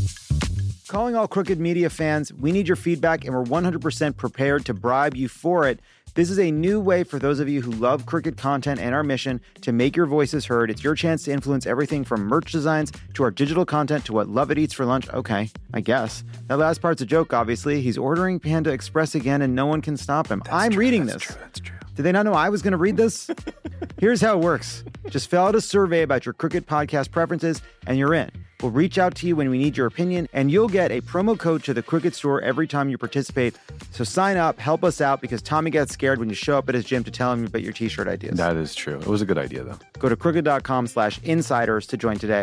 Calling all Crooked Media fans, we need your feedback and we're 100% prepared to bribe you for it. This is a new way for those of you who love Crooked content and our mission to make your voices heard. It's your chance to influence everything from merch designs to our digital content to what Lovett eats for lunch. Okay, I guess. That last part's a joke, obviously. He's ordering Panda Express again and no one can stop him. I'm reading this. That's true. Did they not know I was going to read this? Here's how it works. Just fill out a survey about your Crooked podcast preferences and you're in. We'll reach out to you when we need your opinion, and you'll get a promo code to the Crooked store every time you participate. So sign up, help us out, because Tommy gets scared when you show up at his gym to tell him about your t-shirt ideas. That is true. It was a good idea, though. Go to crooked.com/insiders to join today.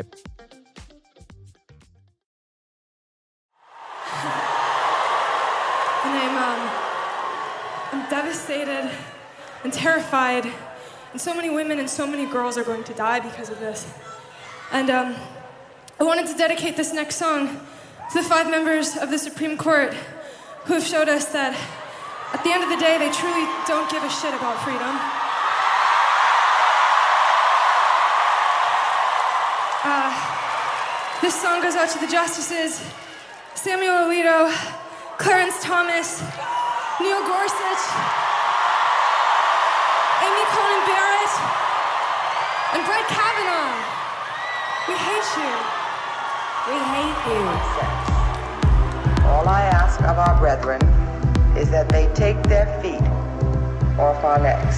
And I'm devastated and terrified, and so many women and so many girls are going to die because of this. And I wanted to dedicate this next song to the 5 members of the Supreme Court who have showed us that at the end of the day, they truly don't give a shit about freedom. This song goes out to the justices, Samuel Alito, Clarence Thomas, Neil Gorsuch, Amy Coney Barrett, and Brett Kavanaugh. We hate you. We hate you. All I ask of our brethren is that they take their feet off our necks.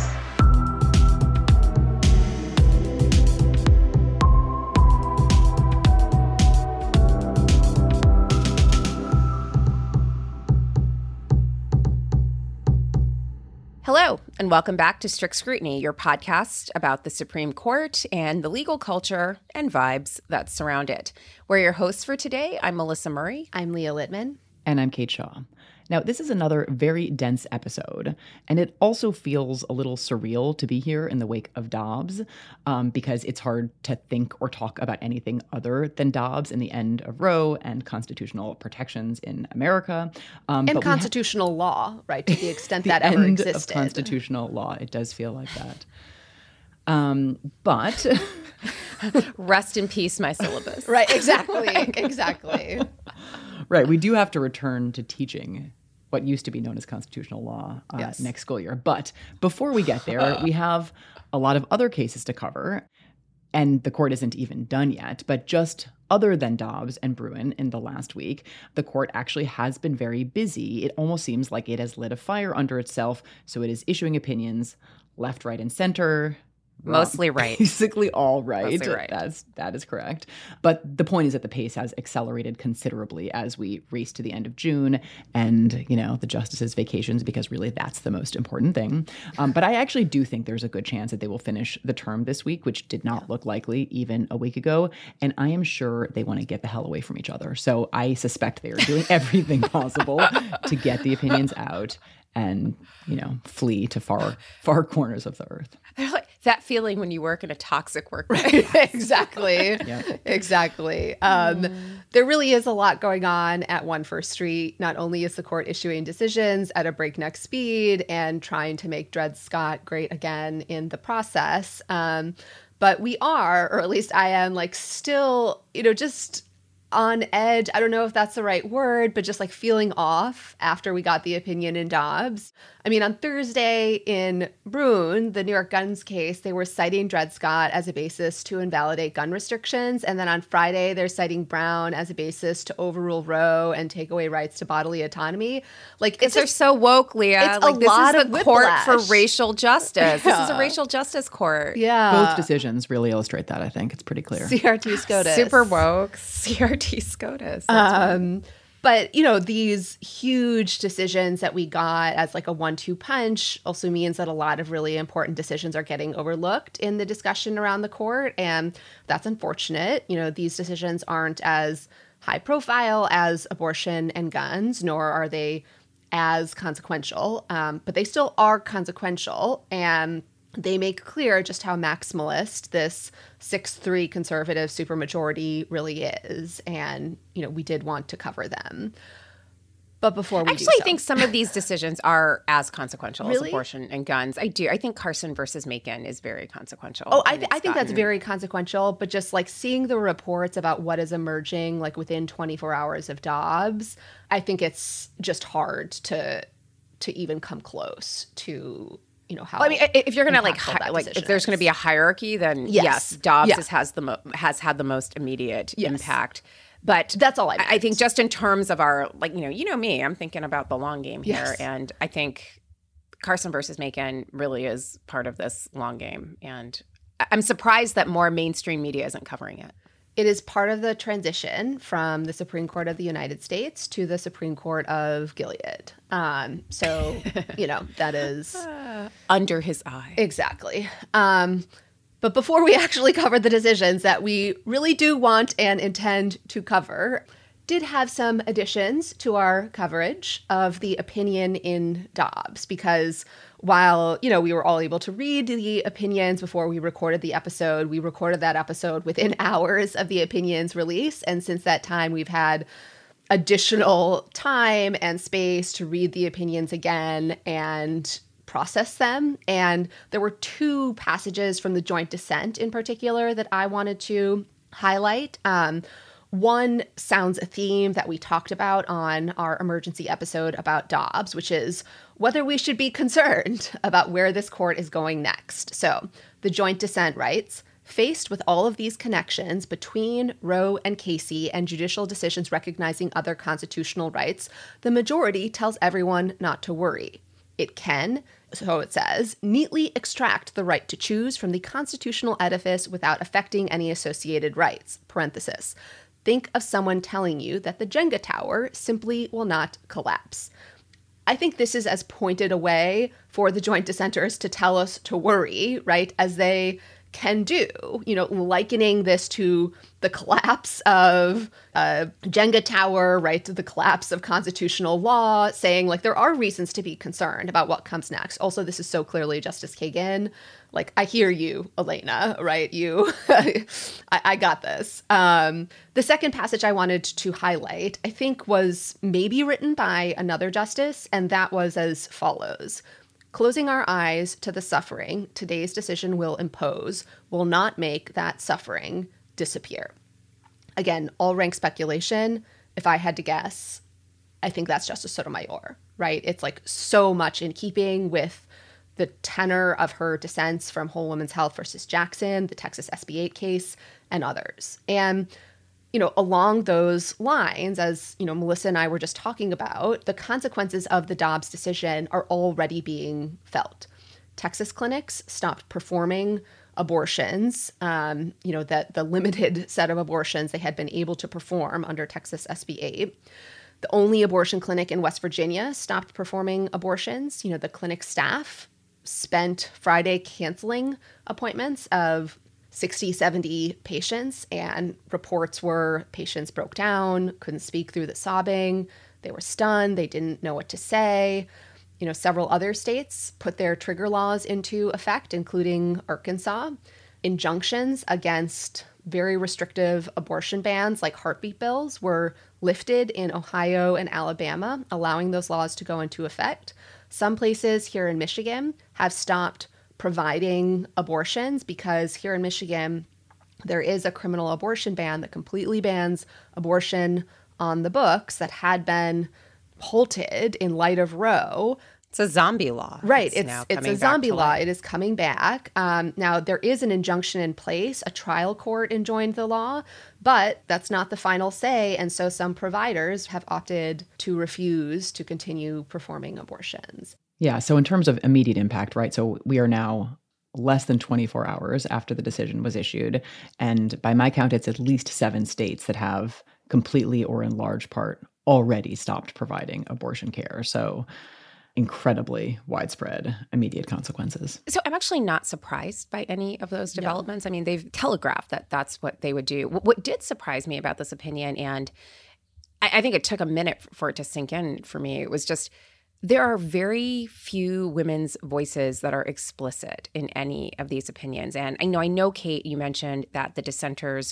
Hello, and welcome back to Strict Scrutiny, your podcast about the Supreme Court and the legal culture and vibes that surround it. We're your hosts for today. I'm Melissa Murray. I'm Leah Littman. And I'm Kate Shaw. Now, this is another very dense episode, and it also feels a little surreal to be here in the wake of Dobbs, because it's hard to think or talk about anything other than Dobbs and the end of Roe and constitutional protections in America. And constitutional law, right, to the extent that ever end existed. Of constitutional law. It does feel like that. But rest in peace, my syllabus. Right, exactly. Right, we do have to return to teaching what used to be known as constitutional law next school year. But before we get there, we have a lot of other cases to cover, and the court isn't even done yet. But just other than Dobbs and Bruen in the last week, the court actually has been very busy. It almost seems like it has lit a fire under itself, so it is issuing opinions left, right, and center. Mostly right. Basically all right. Mostly right. That is correct. But the point is that the pace has accelerated considerably as we race to the end of June and, the justices' vacations, because really that's the most important thing. But I actually do think there's a good chance that they will finish the term this week, which did not look likely even a week ago. And I am sure they want to get the hell away from each other. So I suspect they are doing everything possible to get the opinions out and, flee to far corners of the earth. They're like that feeling when you work in a toxic workplace. Exactly. Yep. Exactly. There really is a lot going on at One First Street. Not only is the court issuing decisions at a breakneck speed and trying to make Dred Scott great again in the process, but we are, or at least I am, still, just on edge. I don't know if that's the right word, but just feeling off after we got the opinion in Dobbs. I mean, on Thursday in Bruen, the New York guns case, they were citing Dred Scott as a basis to invalidate gun restrictions. And then on Friday, they're citing Brown as a basis to overrule Roe and take away rights to bodily autonomy. They're so woke, Leah. It's this lot is of the court for whiplash. racial justice. This is a racial justice court. Yeah. Both decisions really illustrate that, I think. It's pretty clear. CRT SCOTUS. Super woke. CRT SCOTUS. But, these huge decisions that we got as a 1-2 punch also means that a lot of really important decisions are getting overlooked in the discussion around the court. And that's unfortunate. These decisions aren't as high profile as abortion and guns, nor are they as consequential. But they still are consequential. And they make clear just how maximalist this 6-3 conservative supermajority really is. And, we did want to cover them. But before we Actually, I think some of these decisions are as consequential as Really? abortion and guns. I do. I think Carson versus Macon is very consequential. Oh, I think that's very consequential. But just like seeing the reports about what is emerging like within 24 hours of Dobbs, I think it's just hard to even come close to, you know, how. Well, I mean, if you're going to impactful if there's going to be a hierarchy, then yes, Dobbs has had the most immediate impact. But that's all I think just in terms of our, like, you know me, I'm thinking about the long game here. Yes. And I think Carson versus Macon really is part of this long game. And I'm surprised that more mainstream media isn't covering it. It is part of the transition from the Supreme Court of the United States to the Supreme Court of Gilead. So, you know, that is under his eye. Exactly. But before we actually cover the decisions that we really do want and intend to cover, did have some additions to our coverage of the opinion in Dobbs, because while, you know, we were all able to read the opinions before we recorded the episode, we recorded that episode within hours of the opinion's release. And since that time, we've had additional time and space to read the opinions again and process them. And there were two passages from the joint dissent in particular that I wanted to highlight. One sounds a theme that we talked about on our emergency episode about Dobbs, which is whether we should be concerned about where this court is going next. So the joint dissent writes, faced with all of these connections between Roe and Casey and judicial decisions recognizing other constitutional rights, the majority tells everyone not to worry. It can, so it says, neatly extract the right to choose from the constitutional edifice without affecting any associated rights. Parenthesis. Think of someone telling you that the Jenga tower simply will not collapse. I think this is as pointed a way for the joint dissenters to tell us to worry, right, as they can do, you know, likening this to the collapse of Jenga tower, right, to the collapse of constitutional law, saying like there are reasons to be concerned about what comes next. Also, this is so clearly Justice Kagan. Like, I hear you, Elena, right? You, I got this. The second passage I wanted to highlight, I think, was maybe written by another justice, and that was as follows. Closing our eyes to the suffering today's decision will impose will not make that suffering disappear. Again, all rank speculation. If I had to guess, I think that's Justice Sotomayor, right? It's like so much in keeping with the tenor of her dissents from Whole Woman's Health versus Jackson, the Texas SB 8 case, and others. And you know, along those lines, as, you know, Melissa and I were just talking about, the consequences of the Dobbs decision are already being felt. Texas clinics stopped performing abortions, you know, that the limited set of abortions they had been able to perform under Texas SB 8. The only abortion clinic in West Virginia stopped performing abortions. You know, the clinic staff spent Friday canceling appointments of 60, 70 patients, and reports were patients broke down, couldn't speak through the sobbing, they were stunned, they didn't know what to say. You know, several other states put their trigger laws into effect, including Arkansas. Injunctions against very restrictive abortion bans like heartbeat bills were lifted in Ohio and Alabama, allowing those laws to go into effect. Some places here in Michigan have stopped providing abortions because here in Michigan, there is a criminal abortion ban that completely bans abortion on the books that had been halted in light of Roe. It's a zombie law. Right. It's a zombie law. It is coming back. Now, there is an injunction in place. A trial court enjoined the law, but that's not the final say. And so some providers have opted to refuse to continue performing abortions. Yeah. So in terms of immediate impact, right? So we are now less than 24 hours after the decision was issued. And by my count, it's at least 7 states that have completely or in large part already stopped providing abortion care. So incredibly widespread immediate consequences. So I'm actually not surprised by any of those developments. No. I mean, they've telegraphed that that's what they would do. What did surprise me about this opinion, and I think it took a minute for it to sink in for me, it was just there are very few women's voices that are explicit in any of these opinions. And I know, Kate, you mentioned that the dissenters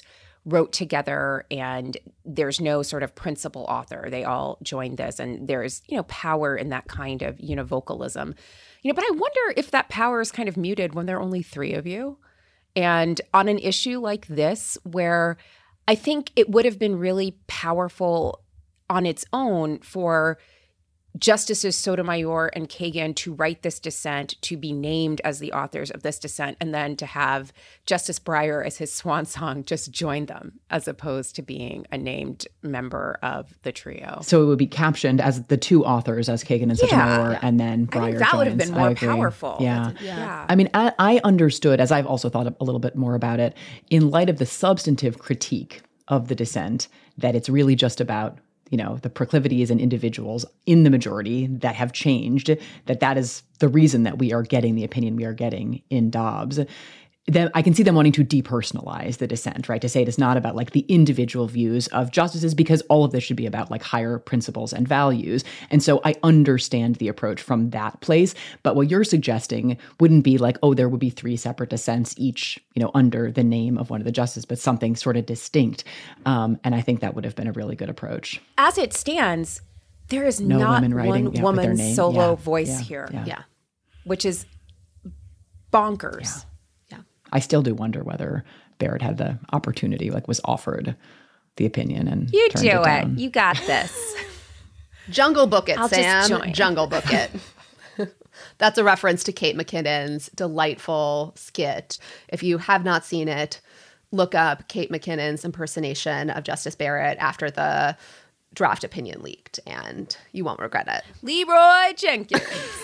wrote together, and there's no sort of principal author. They all joined this, and there's, power in that kind of univocalism. But I wonder if that power is kind of muted when there are only 3 of you. And on an issue like this, where I think it would have been really powerful on its own for Justices Sotomayor and Kagan to write this dissent, to be named as the authors of this dissent, and then to have Justice Breyer as his swan song just join them, as opposed to being a named member of the trio. So it would be captioned as the 2 authors, as Kagan and Sotomayor, and then Breyer joins. That would have been more powerful. Yeah. I mean, I understood, as I've also thought a little bit more about it, in light of the substantive critique of the dissent, that it's really just about the proclivities and individuals in the majority that have changed, that is the reason that we are getting the opinion we are getting in Dobbs. Then I can see them wanting to depersonalize the dissent, right? To say it is not about like the individual views of justices, because all of this should be about like higher principles and values. And so I understand the approach from that place. But what you're suggesting wouldn't be like, oh, there would be 3 separate dissents, each, under the name of one of the justices, but something sort of distinct. And I think that would have been a really good approach. As it stands, there is not one woman's solo voice here. Yeah. Which is bonkers. Yeah. I still do wonder whether Barrett had the opportunity, was offered the opinion and you turned do it down. You got this. Jungle Book it, I'll Sam. just join. Jungle Book it. That's a reference to Kate McKinnon's delightful skit. If you have not seen it, look up Kate McKinnon's impersonation of Justice Barrett after the draft opinion leaked, and you won't regret it. Leroy Jenkins.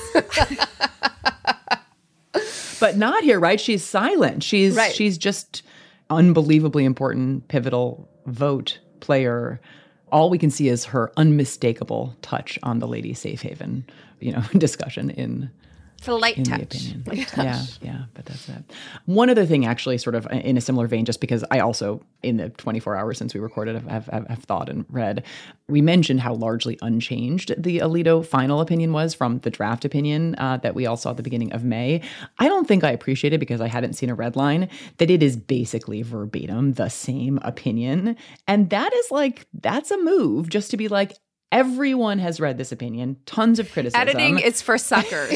But not here, right? She's silent. She's just unbelievably important, pivotal vote player. All we can see is her unmistakable touch on the lady safe haven, discussion in It's a light touch. The opinion. Yeah, but that's it. One other thing, actually, sort of in a similar vein, just because I also, in the 24 hours since we recorded, have thought and read, we mentioned how largely unchanged the Alito final opinion was from the draft opinion that we all saw at the beginning of May. I don't think I appreciated, because I hadn't seen a red line, that it is basically verbatim the same opinion. And that is that's a move, just to be like, everyone has read this opinion, tons of criticism. Editing is for suckers.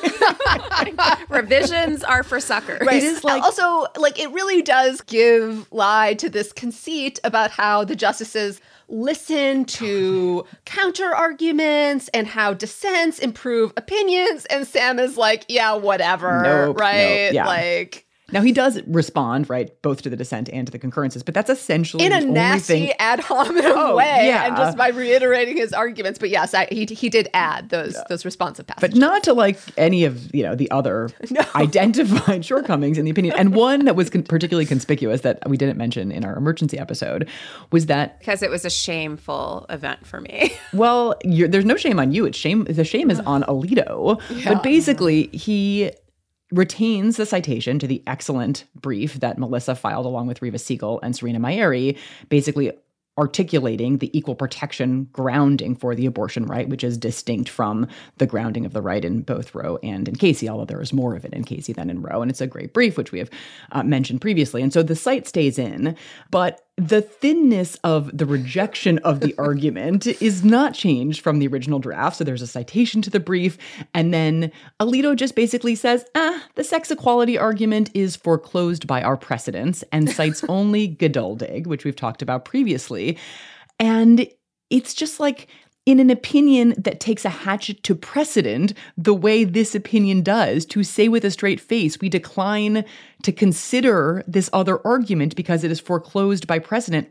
Revisions are for suckers. Right. It is also, it really does give lie to this conceit about how the justices listen to counter arguments and how dissents improve opinions. And Sam is like, yeah, whatever. Right? Nope, yeah. Now, he does respond, right, both to the dissent and to the concurrences, but that's essentially in a the only nasty thing. ad hominem way, and just by reiterating his arguments. But yes, he did add those responsive passages. But not to any of the other identified shortcomings in the opinion. And one that was particularly conspicuous that we didn't mention in our emergency episode was that because it was a shameful event for me. Well, there's no shame on you. The shame is on Alito. Yeah. But basically, he retains the citation to the excellent brief that Melissa filed along with Reva Siegel and Serena Mayeri, basically articulating the equal protection grounding for the abortion right, which is distinct from the grounding of the right in both Roe and in Casey, although there is more of it in Casey than in Roe. And it's a great brief, which we have mentioned previously. And so the cite stays in, but the thinness of the rejection of the argument is not changed from the original draft. So there's a citation to the brief. And then Alito just basically says, the sex equality argument is foreclosed by our precedents, and cites only Geduldig, which we've talked about previously. And it's just in an opinion that takes a hatchet to precedent the way this opinion does, to say with a straight face, we decline to consider this other argument because it is foreclosed by precedent.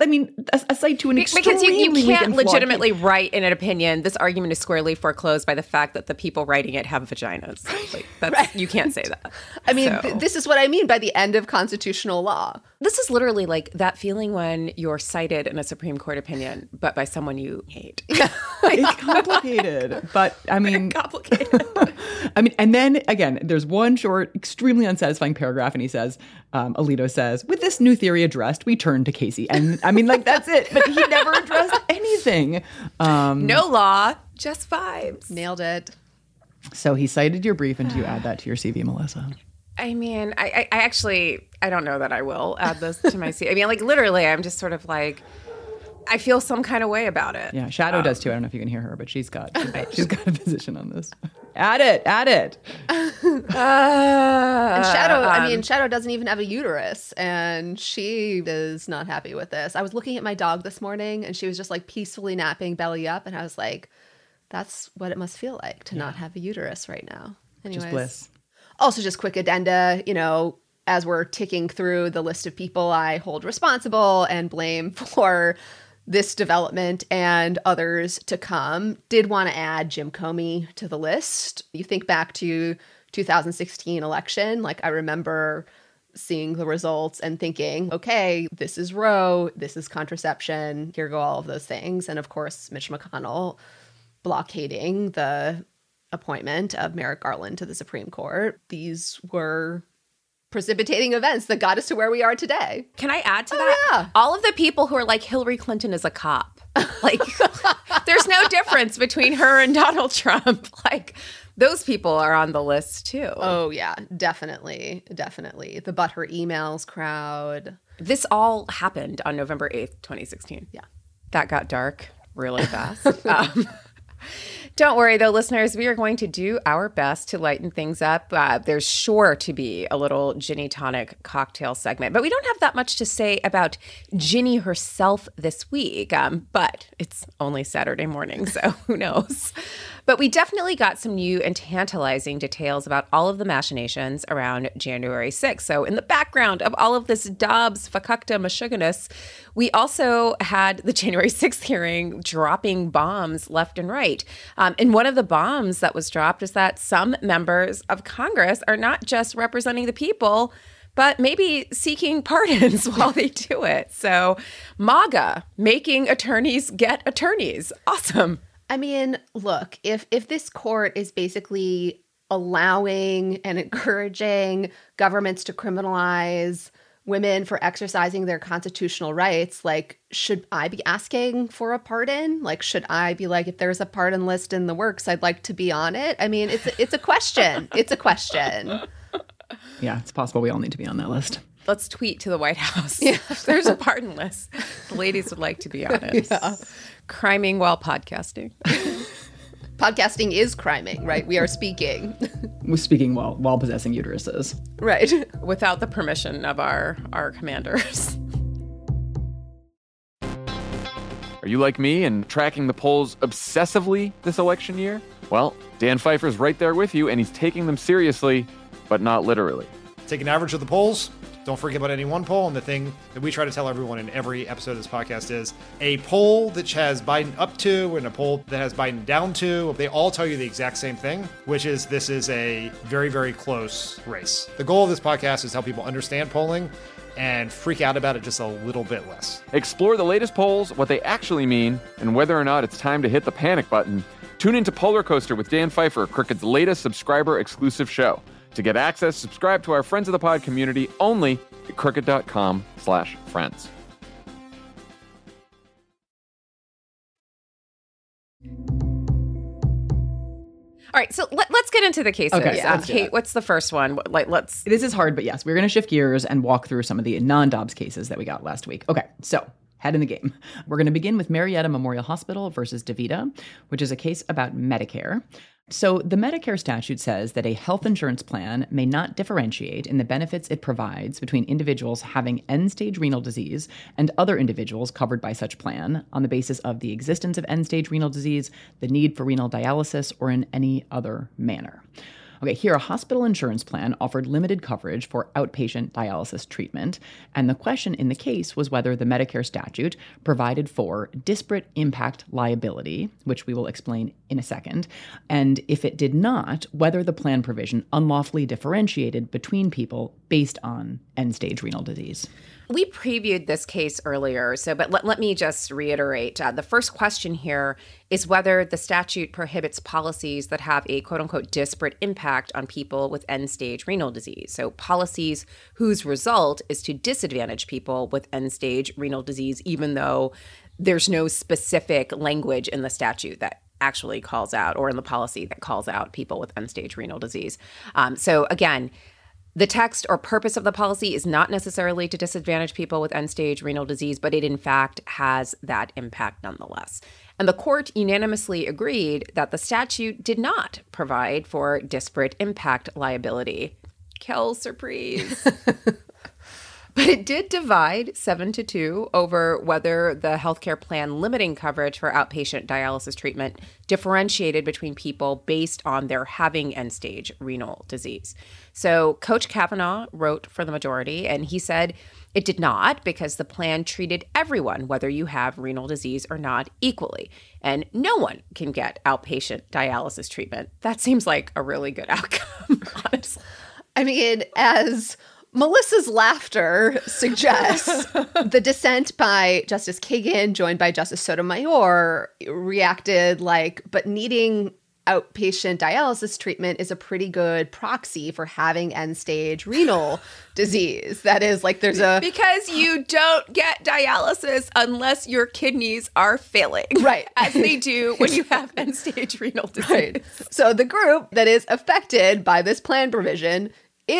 Aside to an extremely because you can't legitimately write in an opinion, this argument is squarely foreclosed by the fact that the people writing it have vaginas. Right. You can't say that. This is what I mean by the end of constitutional law. This is literally that feeling when you're cited in a Supreme Court opinion, but by someone you hate. It's complicated, but complicated. And then again, there's one short, extremely unsatisfying paragraph, and he says, Alito says, with this new theory addressed, we turn to Casey. And that's it. But he never addressed anything. No law, just vibes. Nailed it. So he cited your brief, and do you add that to your CV, Melissa? I mean, I actually, I don't know that I will add this to my I mean, like, literally, I'm just sort of like, I feel some kind of way about it. Yeah, Shadow does too. I don't know if you can hear her, but she's got a position on this. Add it. And Shadow, Shadow doesn't even have a uterus, and she is not happy with this. I was looking at my dog this morning, and she was just like peacefully napping belly up, and I was like, that's what it must feel like to not have a uterus right now. Anyways. Just bliss. Also, just quick addenda, as we're ticking through the list of people I hold responsible and blame for this development and others to come, did want to add Jim Comey to the list. You think back to 2016 election, like I remember seeing the results and thinking, okay, this is Roe, this is contraception, here go all of those things. And of course, Mitch McConnell blockading the appointment of Merrick Garland to the Supreme Court. These were precipitating events that got us to where we are today. Can I add to that? Yeah. All of the people who are like, Hillary Clinton is a cop. Like, there's no difference between her and Donald Trump. Like, those people are on the list too. Oh, yeah, definitely. Definitely. The But Her Emails crowd. This all happened on November 8th, 2016. Yeah. That got dark really fast. Don't worry, though, listeners. We are going to do our best to lighten things up. There's sure to be a little Ginny Tonic cocktail segment, but we don't have that much to say about Ginny herself this week. But it's only Saturday morning, so who knows? But we definitely got some new and tantalizing details about all of the machinations around January 6th. So in the background of all of this Dobbs, Fakakta, Meshuggahs, we also had the January 6th hearing dropping bombs left and right. And one of the bombs that was dropped is that some members of Congress are not just representing the people, but maybe seeking pardons while they do it. So MAGA, making attorneys get attorneys. Awesome. I mean, look, if this court is basically allowing and encouraging governments to criminalize women for exercising their constitutional rights, like, should I be asking for a pardon? Like, should I be like, if there's a pardon list in the works, I'd like to be on it? I mean, it's a question. It's a question. Yeah, it's possible we all need to be on that list. Let's tweet to the White House. Yeah. If there's a pardon list, the ladies would like to be on it. Yeah. Criming while podcasting. Podcasting is criming, right? We are speaking. We're speaking while possessing uteruses. Right. Without the permission of our commanders. Are you like me and tracking the polls obsessively this election year? Well, Dan Pfeiffer's right there with you, and he's taking them seriously, but not literally. Take an average of the polls. Don't forget about any one poll. And the thing that we try to tell everyone in every episode of this podcast is a poll that has Biden up to and a poll that has Biden down to. They all tell you the exact same thing, which is this is a very, very close race. The goal of this podcast is to help people understand polling and freak out about it just a little bit less. Explore the latest polls, what they actually mean, and whether or not it's time to hit the panic button. Tune into Polar Coaster with Dan Pfeiffer, Crooked's latest subscriber-exclusive show. To get access, subscribe to our Friends of the Pod community only at crooked.com/friends. All right, so let's get into the cases. Okay, yeah, Kate, what's the first one? Let's. This is hard, but yes, we're going to shift gears and walk through some of the non-Dobbs cases that we got last week. Okay, so head in the game. We're going to begin with Marietta Memorial Hospital versus DaVita, which is a case about Medicare. So the Medicare statute says that a health insurance plan may not differentiate in the benefits it provides between individuals having end-stage renal disease and other individuals covered by such plan on the basis of the existence of end-stage renal disease, the need for renal dialysis, or in any other manner. Okay, here, a hospital insurance plan offered limited coverage for outpatient dialysis treatment, and the question in the case was whether the Medicare statute provided for disparate impact liability, which we will explain in a second, and if it did not, whether the plan provision unlawfully differentiated between people based on end-stage renal disease. We previewed this case earlier, but let me just reiterate. The first question here is whether the statute prohibits policies that have a quote-unquote disparate impact on people with end-stage renal disease. So policies whose result is to disadvantage people with end-stage renal disease, even though there's no specific language in the statute that actually calls out, or in the policy that calls out people with end-stage renal disease. So again, The text or purpose of the policy is not necessarily to disadvantage people with end-stage renal disease, but it in fact has that impact nonetheless. And the court unanimously agreed that the statute did not provide for disparate impact liability. Kel, surprise. But it did divide 7-2 over whether the healthcare plan limiting coverage for outpatient dialysis treatment differentiated between people based on their having end-stage renal disease. So Coach Kavanaugh wrote for the majority, and he said it did not because the plan treated everyone, whether you have renal disease or not, equally. And no one can get outpatient dialysis treatment. That seems like a really good outcome, honestly. I mean, as Melissa's laughter suggests, the dissent by Justice Kagan, joined by Justice Sotomayor, reacted like, but needing outpatient dialysis treatment is a pretty good proxy for having end-stage renal disease. That is, like, there's a... Because you don't get dialysis unless your kidneys are failing. Right. As they do when you have end-stage renal disease. Right. So the group that is affected by this plan provision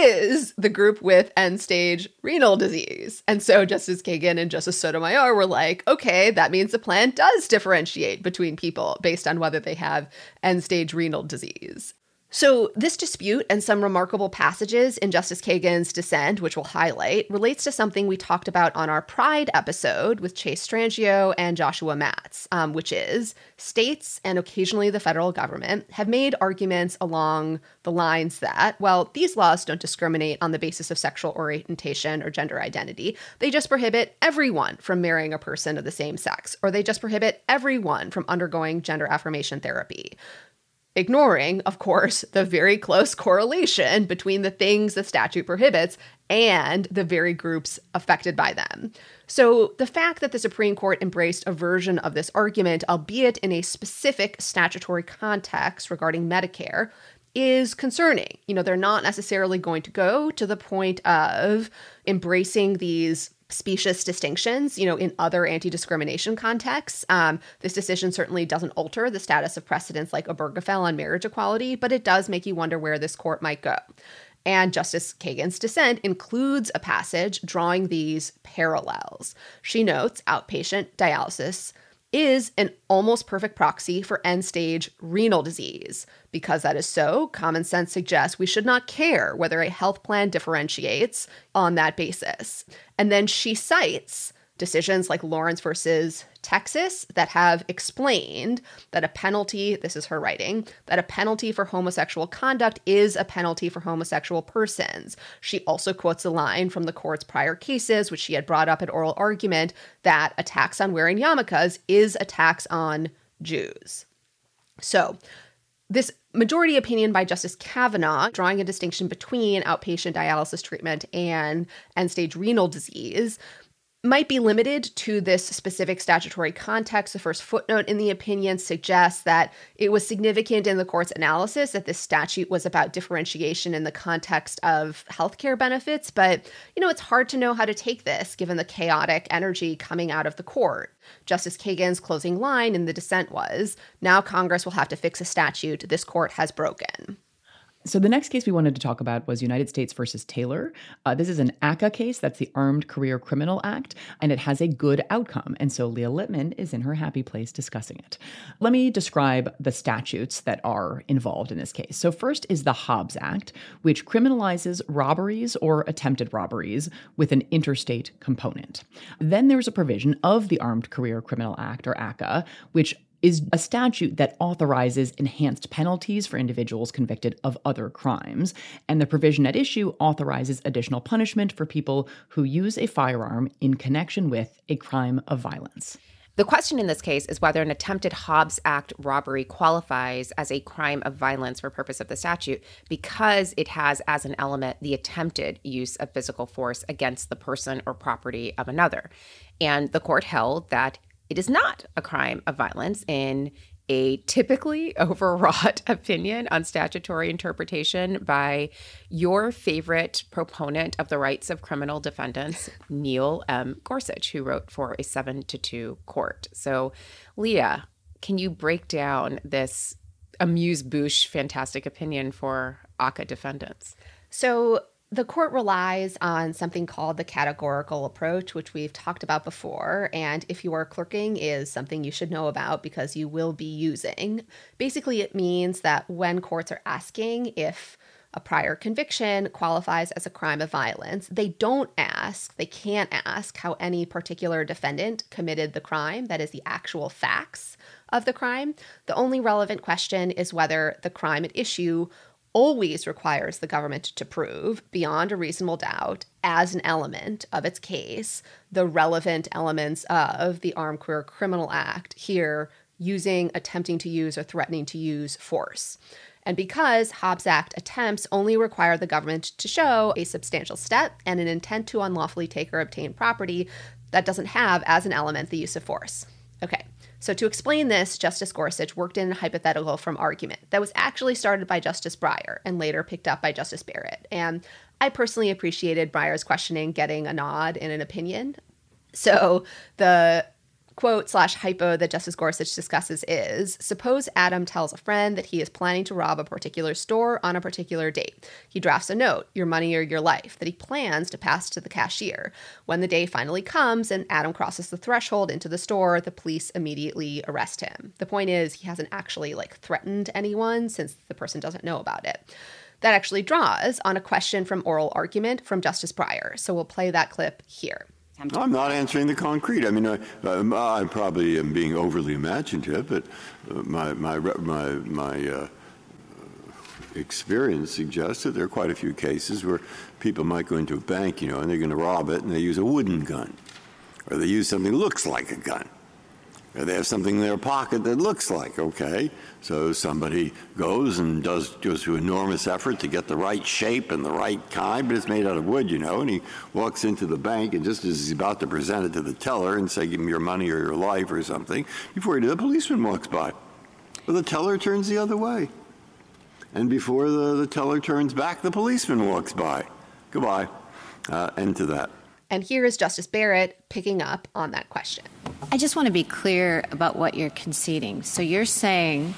is the group with end-stage renal disease. And so Justice Kagan and Justice Sotomayor were like, okay, that means the plan does differentiate between people based on whether they have end-stage renal disease. So this dispute and some remarkable passages in Justice Kagan's dissent, which we'll highlight, relates to something we talked about on our Pride episode with Chase Strangio and Joshua Matz, which is states and occasionally the federal government have made arguments along the lines that, well, these laws don't discriminate on the basis of sexual orientation or gender identity. They just prohibit everyone from marrying a person of the same sex, or they just prohibit everyone from undergoing gender affirmation therapy. Ignoring, of course, the very close correlation between the things the statute prohibits and the very groups affected by them. So the fact that the Supreme Court embraced a version of this argument, albeit in a specific statutory context regarding Medicare, is concerning. You know, they're not necessarily going to go to the point of embracing these specious distinctions, you know, in other anti-discrimination contexts. This decision certainly doesn't alter the status of precedents like Obergefell on marriage equality, but it does make you wonder where this court might go. And Justice Kagan's dissent includes a passage drawing these parallels. She notes outpatient dialysis is an almost perfect proxy for end-stage renal disease. Because that is so, common sense suggests we should not care whether a health plan differentiates on that basis. And then she cites decisions like Lawrence versus Texas that have explained that a penalty, this is her writing, that a penalty for homosexual conduct is a penalty for homosexual persons. She also quotes a line from the court's prior cases, which she had brought up at oral argument, that a tax on wearing yarmulkes is a tax on Jews. So this majority opinion by Justice Kavanaugh, drawing a distinction between outpatient dialysis treatment and end-stage renal disease, might be limited to this specific statutory context. The first footnote in the opinion suggests that it was significant in the court's analysis that this statute was about differentiation in the context of healthcare benefits. But, you know, it's hard to know how to take this given the chaotic energy coming out of the court. Justice Kagan's closing line in the dissent was, now Congress will have to fix a statute this court has broken. So the next case we wanted to talk about was United States versus Taylor. This is an ACCA case. That's the Armed Career Criminal Act, and it has a good outcome. And so Leah Lippman is in her happy place discussing it. Let me describe the statutes that are involved in this case. So first is the Hobbs Act, which criminalizes robberies or attempted robberies with an interstate component. Then there's a provision of the Armed Career Criminal Act, or ACCA, which is a statute that authorizes enhanced penalties for individuals convicted of other crimes. And the provision at issue authorizes additional punishment for people who use a firearm in connection with a crime of violence. The question in this case is whether an attempted Hobbs Act robbery qualifies as a crime of violence for purpose of the statute because it has as an element the attempted use of physical force against the person or property of another. And the court held that it is not a crime of violence in a typically overwrought opinion on statutory interpretation by your favorite proponent of the rights of criminal defendants, Neil M. Gorsuch, who wrote for a 7-2 court. So, Leah, can you break down this amuse-bouche fantastic opinion for ACCA defendants? So The court relies on something called the categorical approach, which we've talked about before. And if you are clerking is something you should know about because you will be using. Basically, it means that when courts are asking if a prior conviction qualifies as a crime of violence, they can't ask how any particular defendant committed the crime, that is the actual facts of the crime. The only relevant question is whether the crime at issue always requires the government to prove, beyond a reasonable doubt, as an element of its case, the relevant elements of the Armed Career Criminal Act, here attempting to use or threatening to use force. And because Hobbs Act attempts only require the government to show a substantial step and an intent to unlawfully take or obtain property, that doesn't have as an element the use of force. Okay. So to explain this, Justice Gorsuch worked in a hypothetical from argument that was actually started by Justice Breyer and later picked up by Justice Barrett. And I personally appreciated Breyer's questioning getting a nod in an opinion. So the quote/hypo that Justice Gorsuch discusses is, suppose Adam tells a friend that he is planning to rob a particular store on a particular date. He drafts a note, your money or your life, that he plans to pass to the cashier. When the day finally comes and Adam crosses the threshold into the store, the police immediately arrest him. The point is, he hasn't actually threatened anyone since the person doesn't know about it. That actually draws on a question from oral argument from Justice Breyer. So we'll play that clip here. I'm not answering the concrete. I mean, I probably am being overly imaginative, but my experience suggests that there are quite a few cases where people might go into a bank, and they're going to rob it, and they use a wooden gun, or they use something that looks like a gun, or they have something in their pocket that looks like, okay. So somebody goes and goes through enormous effort to get the right shape and the right kind, but it's made out of wood, and he walks into the bank, and just as he's about to present it to the teller and say, give me your money or your life or something, before he does, the policeman walks by. Well, the teller turns the other way. And before the teller turns back, the policeman walks by. Goodbye. End to that. And here is Justice Barrett picking up on that question. I just want to be clear about what you're conceding. So you're saying,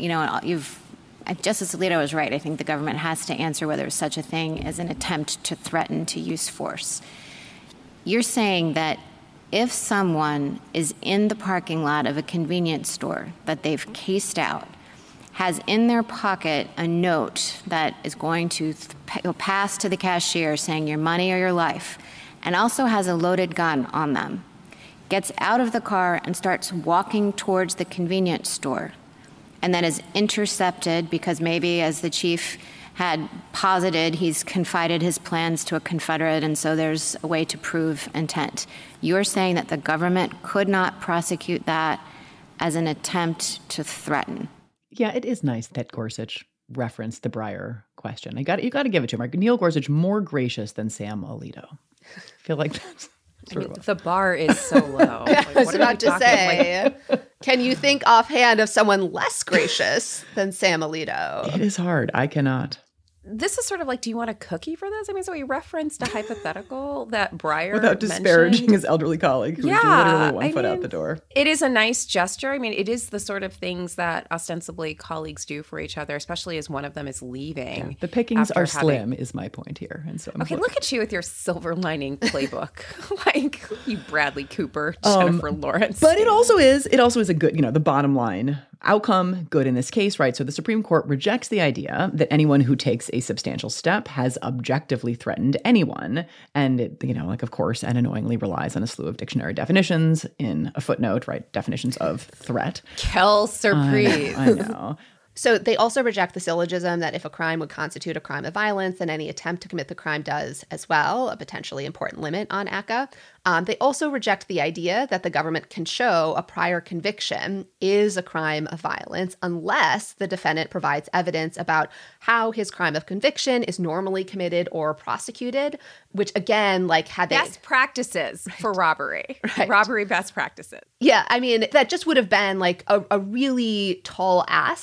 Justice Alito was right. I think the government has to answer whether such a thing as an attempt to threaten to use force. You're saying that if someone is in the parking lot of a convenience store that they've cased out, has in their pocket a note that is going to pass to the cashier saying your money or your life, and also has a loaded gun on them, gets out of the car and starts walking towards the convenience store, and then is intercepted because maybe, as the chief had posited, he's confided his plans to a Confederate, and so there's a way to prove intent. You're saying that the government could not prosecute that as an attempt to threaten. Yeah, it is nice that Gorsuch referenced the Breyer question. You got to give it to him. Neil Gorsuch, more gracious than Sam Alito. I feel like that's the bar is so low. I was about to say, can you think offhand of someone less gracious than Sam Alito? It is hard. I cannot. This is sort of like, do you want a cookie for this? I mean, so he referenced a hypothetical that Breyer without disparaging mentioned. his elderly colleague who was literally one foot out the door. It is a nice gesture. I mean, it is the sort of things that ostensibly colleagues do for each other, especially as one of them is leaving. Yeah, the pickings are slim is my point here. And so look at you with your silver lining playbook. Like you Bradley Cooper, Jennifer Lawrence. But it also is a good, the bottom line outcome, good in this case, right? So the Supreme Court rejects the idea that anyone who takes a substantial step has objectively threatened anyone. And it, of course, and annoyingly relies on a slew of dictionary definitions in a footnote, right? Definitions of threat. Quelle surprise. I know. So they also reject the syllogism that if a crime would constitute a crime of violence, then any attempt to commit the crime does as well, a potentially important limit on ACCA. They also reject the idea that the government can show a prior conviction is a crime of violence unless the defendant provides evidence about how his crime of conviction is normally committed or prosecuted, which again, best practices for robbery. Right. Robbery best practices. Yeah, I mean, that just would have been a really tall ask of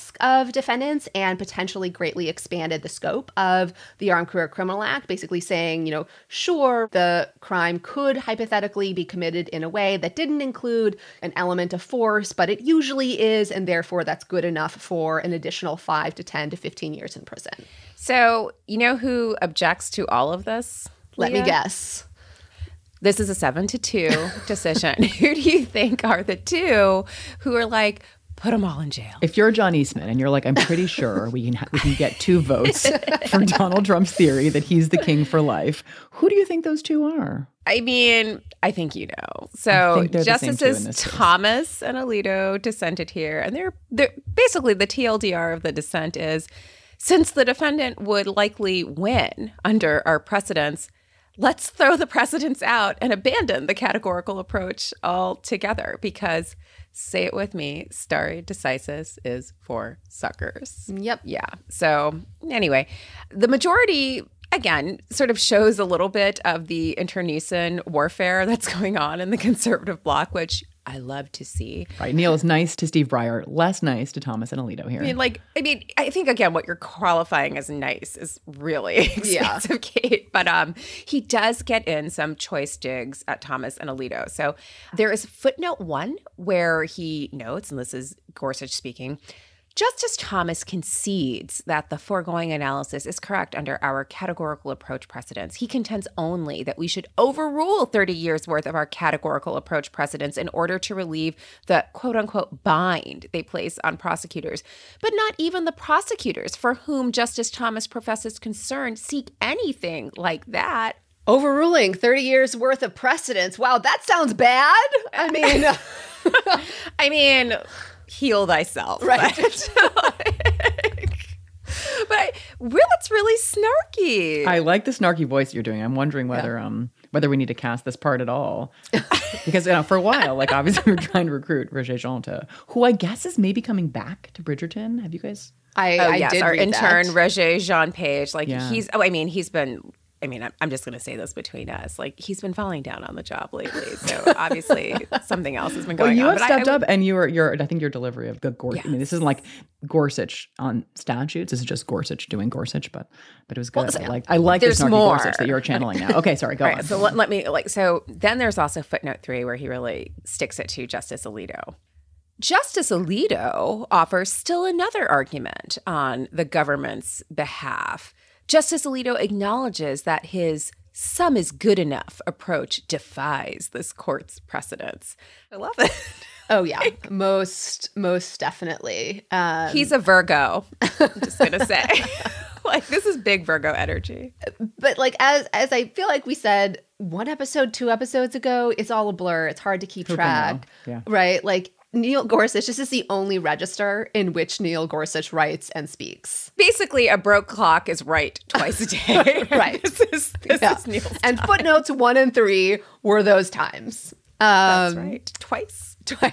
of defendants and potentially greatly expanded the scope of the Armed Career Criminal Act, basically saying, sure, the crime could hypothetically be committed in a way that didn't include an element of force, but it usually is, and therefore that's good enough for an additional 5 to 10 to 15 years in prison. So, you know who objects to all of this? Let me guess. This is a 7-2 decision. Who do you think are the two who are like, put them all in jail? If you're John Eastman and you're like, I'm pretty sure we can get 2 votes for Donald Trump's theory that he's the king for life, who do you think those 2 are? I mean, I think you know. So Justices Thomas and Alito dissented here, and they're basically the TLDR of the dissent is, since the defendant would likely win under our precedents, let's throw the precedents out and abandon the categorical approach altogether because, say it with me, stare decisis is for suckers. Yep. Yeah. So anyway, the majority, again, sort of shows a little bit of the internecine warfare that's going on in the conservative bloc, which I love to see. Right. Neil is nice to Steve Breyer, less nice to Thomas and Alito here. I think, again, what you're qualifying as nice is really expensive, Kate. But he does get in some choice digs at Thomas and Alito. So there is footnote 1 where he notes, and this is Gorsuch speaking, Justice Thomas concedes that the foregoing analysis is correct under our categorical approach precedents. He contends only that we should overrule 30 years worth of our categorical approach precedents in order to relieve the quote-unquote bind they place on prosecutors. But not even the prosecutors for whom Justice Thomas professes concern seek anything like that. Overruling 30 years worth of precedents. Wow, that sounds bad. I mean, heal thyself. Right. But it's really snarky. I like the snarky voice you're doing. I'm wondering whether we need to cast this part at all. Because for a while, obviously we're trying to recruit Roger Jean, who I guess is maybe coming back to Bridgerton. Have you guys? I did our read intern, that. Roger Jean Page. He's been... I'm just going to say this between us. He's been falling down on the job lately. So obviously something else has been going on. Well, you have stepped up, and I think your delivery of the Gorsuch. Yeah. This isn't like Gorsuch on statutes. This is just Gorsuch doing Gorsuch, but it was good. Well, I like the snarky more Gorsuch that you're channeling now. Okay, sorry, go on. So let me so then there's also footnote 3 where he really sticks it to Justice Alito. Justice Alito offers still another argument on the government's behalf. Justice Alito acknowledges that his "some is good enough" approach defies this court's precedents. I love it. Oh, yeah. Most definitely. He's a Virgo, I'm just going to say. This is big Virgo energy. But as I feel like we said 1 episode, 2 episodes ago, it's all a blur. It's hard to keep track. Yeah. Right? Neil Gorsuch, this is the only register in which Neil Gorsuch writes and speaks. Basically, a broke clock is right twice a day. Right. This is Neil's and footnotes 1 and 3 were those times. That's right. Twice.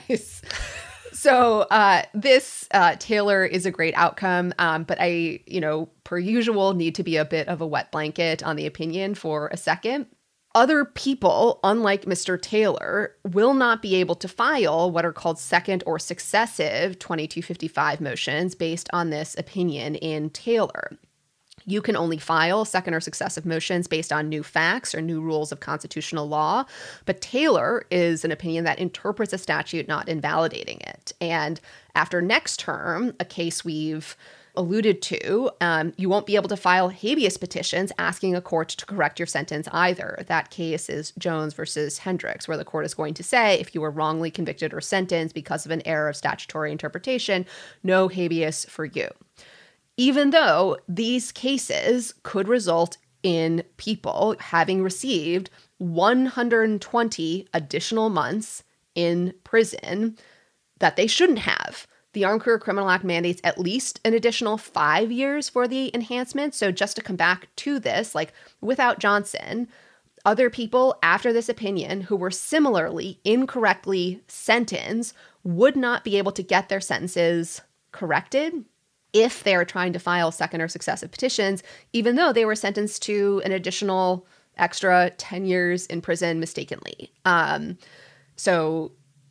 So this Taylor is a great outcome, but I, per usual, need to be a bit of a wet blanket on the opinion for a second. Other people, unlike Mr. Taylor, will not be able to file what are called second or successive 2255 motions based on this opinion in Taylor. You can only file second or successive motions based on new facts or new rules of constitutional law. But Taylor is an opinion that interprets a statute, not invalidating it. And after next term, a case we've alluded to, you won't be able to file habeas petitions asking a court to correct your sentence either. That case is Jones versus Hendricks, where the court is going to say if you were wrongly convicted or sentenced because of an error of statutory interpretation, no habeas for you. Even though these cases could result in people having received 120 additional months in prison that they shouldn't have. The Armed Career Criminal Act mandates at least an additional 5 years for the enhancement. So just to come back to this, without Johnson, other people after this opinion who were similarly incorrectly sentenced would not be able to get their sentences corrected if they are trying to file second or successive petitions, even though they were sentenced to an additional extra 10 years in prison mistakenly. So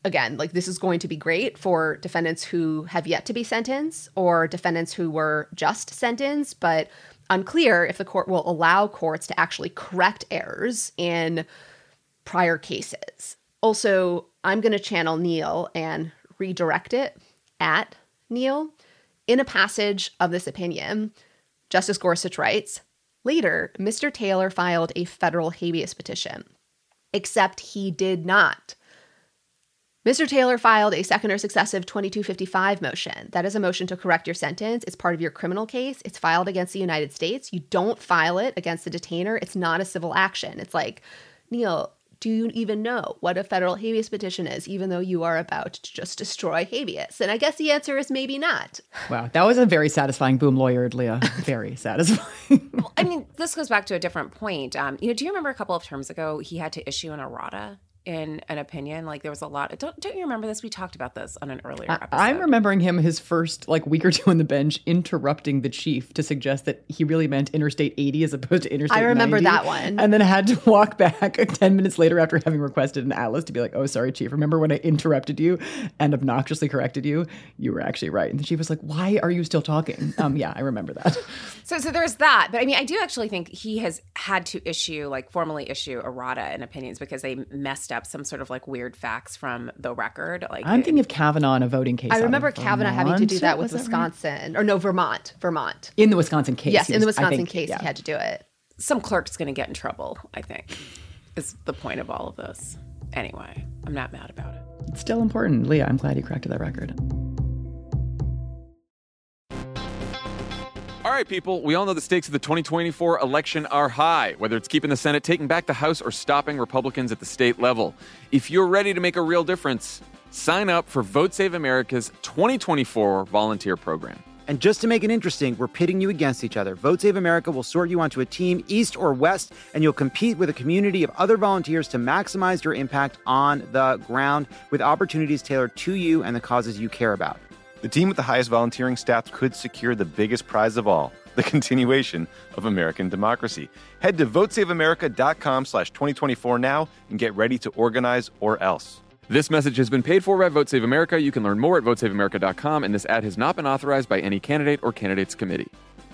again, like this is going to be great for defendants who have yet to be sentenced or defendants who were just sentenced, but unclear if the court will allow courts to actually correct errors in prior cases. Also, I'm going to channel Neil and redirect it at Neil. In a passage of this opinion, Justice Gorsuch writes, later, Mr. Taylor filed a federal habeas petition, except he did not. Mr. Taylor filed a second or successive 2255 motion. That is a motion to correct your sentence. It's part of your criminal case. It's filed against the United States. You don't file it against the detainer. It's not a civil action. It's like, Neil, do you even know what a federal habeas petition is, even though you are about to just destroy habeas? And I guess the answer is maybe not. Wow, that was a very satisfying boom lawyered, Leah. Very satisfying. Well, I mean, this goes back to a different point. Do you remember a couple of terms ago he had to issue an errata in an opinion? Like there was a lot. Don't you remember this? We talked about this on an earlier episode. I'm remembering him his first week or two on the bench interrupting the chief to suggest that he really meant Interstate 80 as opposed to Interstate 90. I remember that one. And then had to walk back 10 minutes later after having requested an atlas to be like, oh, sorry, chief. Remember when I interrupted you and obnoxiously corrected you? You were actually right. And the chief was like, why are you still talking? Yeah, I remember that. So there's that. But I mean, I do actually think he has had to formally issue errata in opinions because they messed up some sort of weird facts from the record. I'm thinking of Kavanaugh in a voting case. I remember Kavanaugh having to do that with Wisconsin. Right? Or no, Vermont. In the Wisconsin case. Yes, in the Wisconsin case, he had to do it. Some clerk's going to get in trouble, I think, is the point of all of this. Anyway, I'm not mad about it. It's still important. Leah, I'm glad you corrected that record. All right, people, we all know the stakes of the 2024 election are high, whether it's keeping the Senate, taking back the House, or stopping Republicans at the state level. If you're ready to make a real difference, sign up for Vote Save America's 2024 volunteer program. And just to make it interesting, we're pitting you against each other. Vote Save America will sort you onto a team, East or West, and you'll compete with a community of other volunteers to maximize your impact on the ground with opportunities tailored to you and the causes you care about. The team with the highest volunteering stats could secure the biggest prize of all, the continuation of American democracy. Head to votesaveamerica.com/2024 now and get ready to organize or else. This message has been paid for by Vote Save America. You can learn more at votesaveamerica.com, and this ad has not been authorized by any candidate or candidates committee.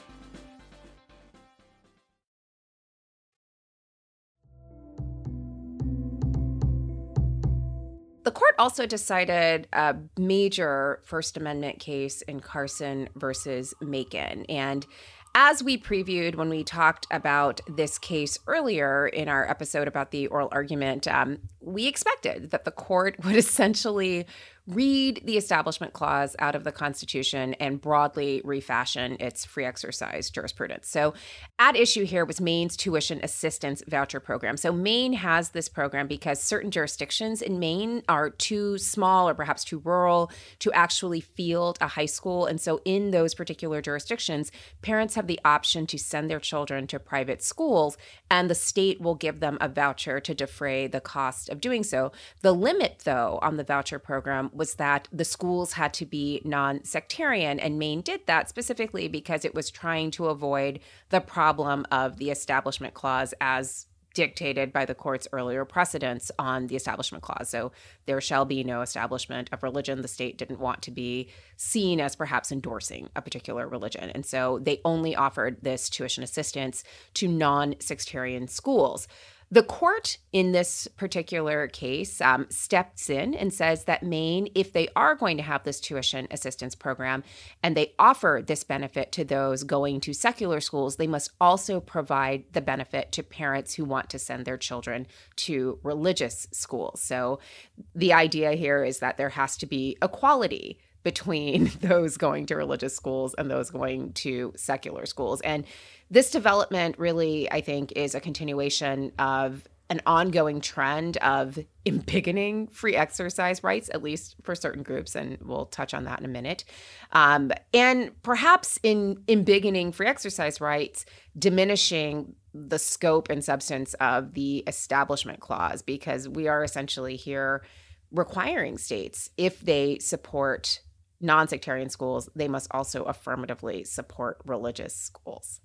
The court also decided a major First Amendment case in Carson versus Macon. And as we previewed when we talked about this case earlier in our episode about the oral argument, we expected that the court would essentially read the Establishment Clause out of the Constitution and broadly refashion its free exercise jurisprudence. So at issue here was Maine's tuition assistance voucher program. So Maine has this program because certain jurisdictions in Maine are too small or perhaps too rural to actually field a high school. And so in those particular jurisdictions, parents have the option to send their children to private schools, and the state will give them a voucher to defray the cost of doing so. The limit, though, on the voucher program was that the schools had to be non-sectarian, and Maine did that specifically because it was trying to avoid the problem of the Establishment Clause as dictated by the court's earlier precedents on the Establishment Clause. So there shall be no establishment of religion. The state didn't want to be seen as perhaps endorsing a particular religion. And so they only offered this tuition assistance to non-sectarian schools. The court in this particular case steps in and says that Maine, if they are going to have this tuition assistance program and they offer this benefit to those going to secular schools, they must also provide the benefit to parents who want to send their children to religious schools. So the idea here is that there has to be equality between those going to religious schools and those going to secular schools. And this development really, I think, is a continuation of an ongoing trend of embiggening free exercise rights, at least for certain groups, and we'll touch on that in a minute. And perhaps in embiggening free exercise rights, diminishing the scope and substance of the Establishment Clause, because we are essentially here requiring states, if they support non-sectarian schools, they must also affirmatively support religious schools.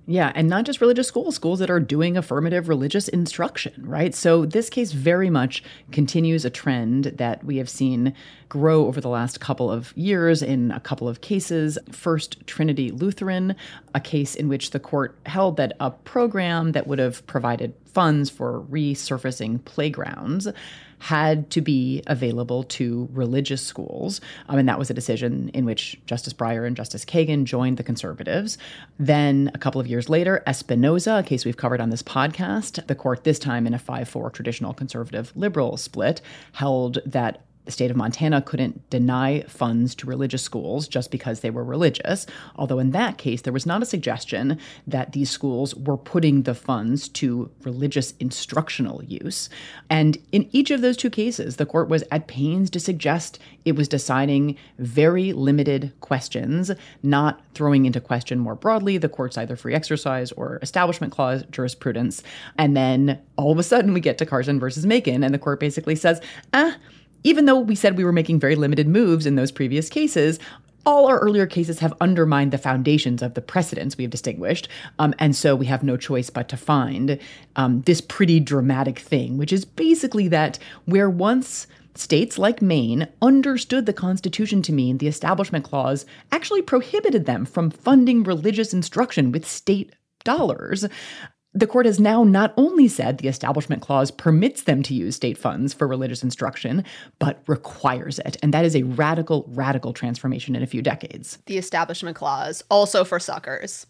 Yeah, and not just religious schools, schools that are doing affirmative religious instruction, right? So this case very much continues a trend that we have seen grow over the last couple of years in a couple of cases. First, Trinity Lutheran, a case in which the court held that a program that would have provided funds for resurfacing playgrounds had to be available to religious schools. And that was a decision in which Justice Breyer and Justice Kagan joined the conservatives. Then a couple of years later, Espinoza, a case we've covered on this podcast, the court, this time in a 5-4 traditional conservative liberal split, held that the state of Montana couldn't deny funds to religious schools just because they were religious, although in that case, there was not a suggestion that these schools were putting the funds to religious instructional use. And in each of those two cases, the court was at pains to suggest it was deciding very limited questions, not throwing into question more broadly the court's either free exercise or establishment clause jurisprudence. And then all of a sudden we get to Carson versus Macon, and the court basically says, even though we said we were making very limited moves in those previous cases, all our earlier cases have undermined the foundations of the precedents we have distinguished. And so we have no choice but to find this pretty dramatic thing, which is basically that where once states like Maine understood the Constitution to mean the Establishment Clause actually prohibited them from funding religious instruction with state dollars, the court has now not only said the Establishment Clause permits them to use state funds for religious instruction, but requires it. And that is a radical, radical transformation in a few decades. The Establishment Clause, also for suckers.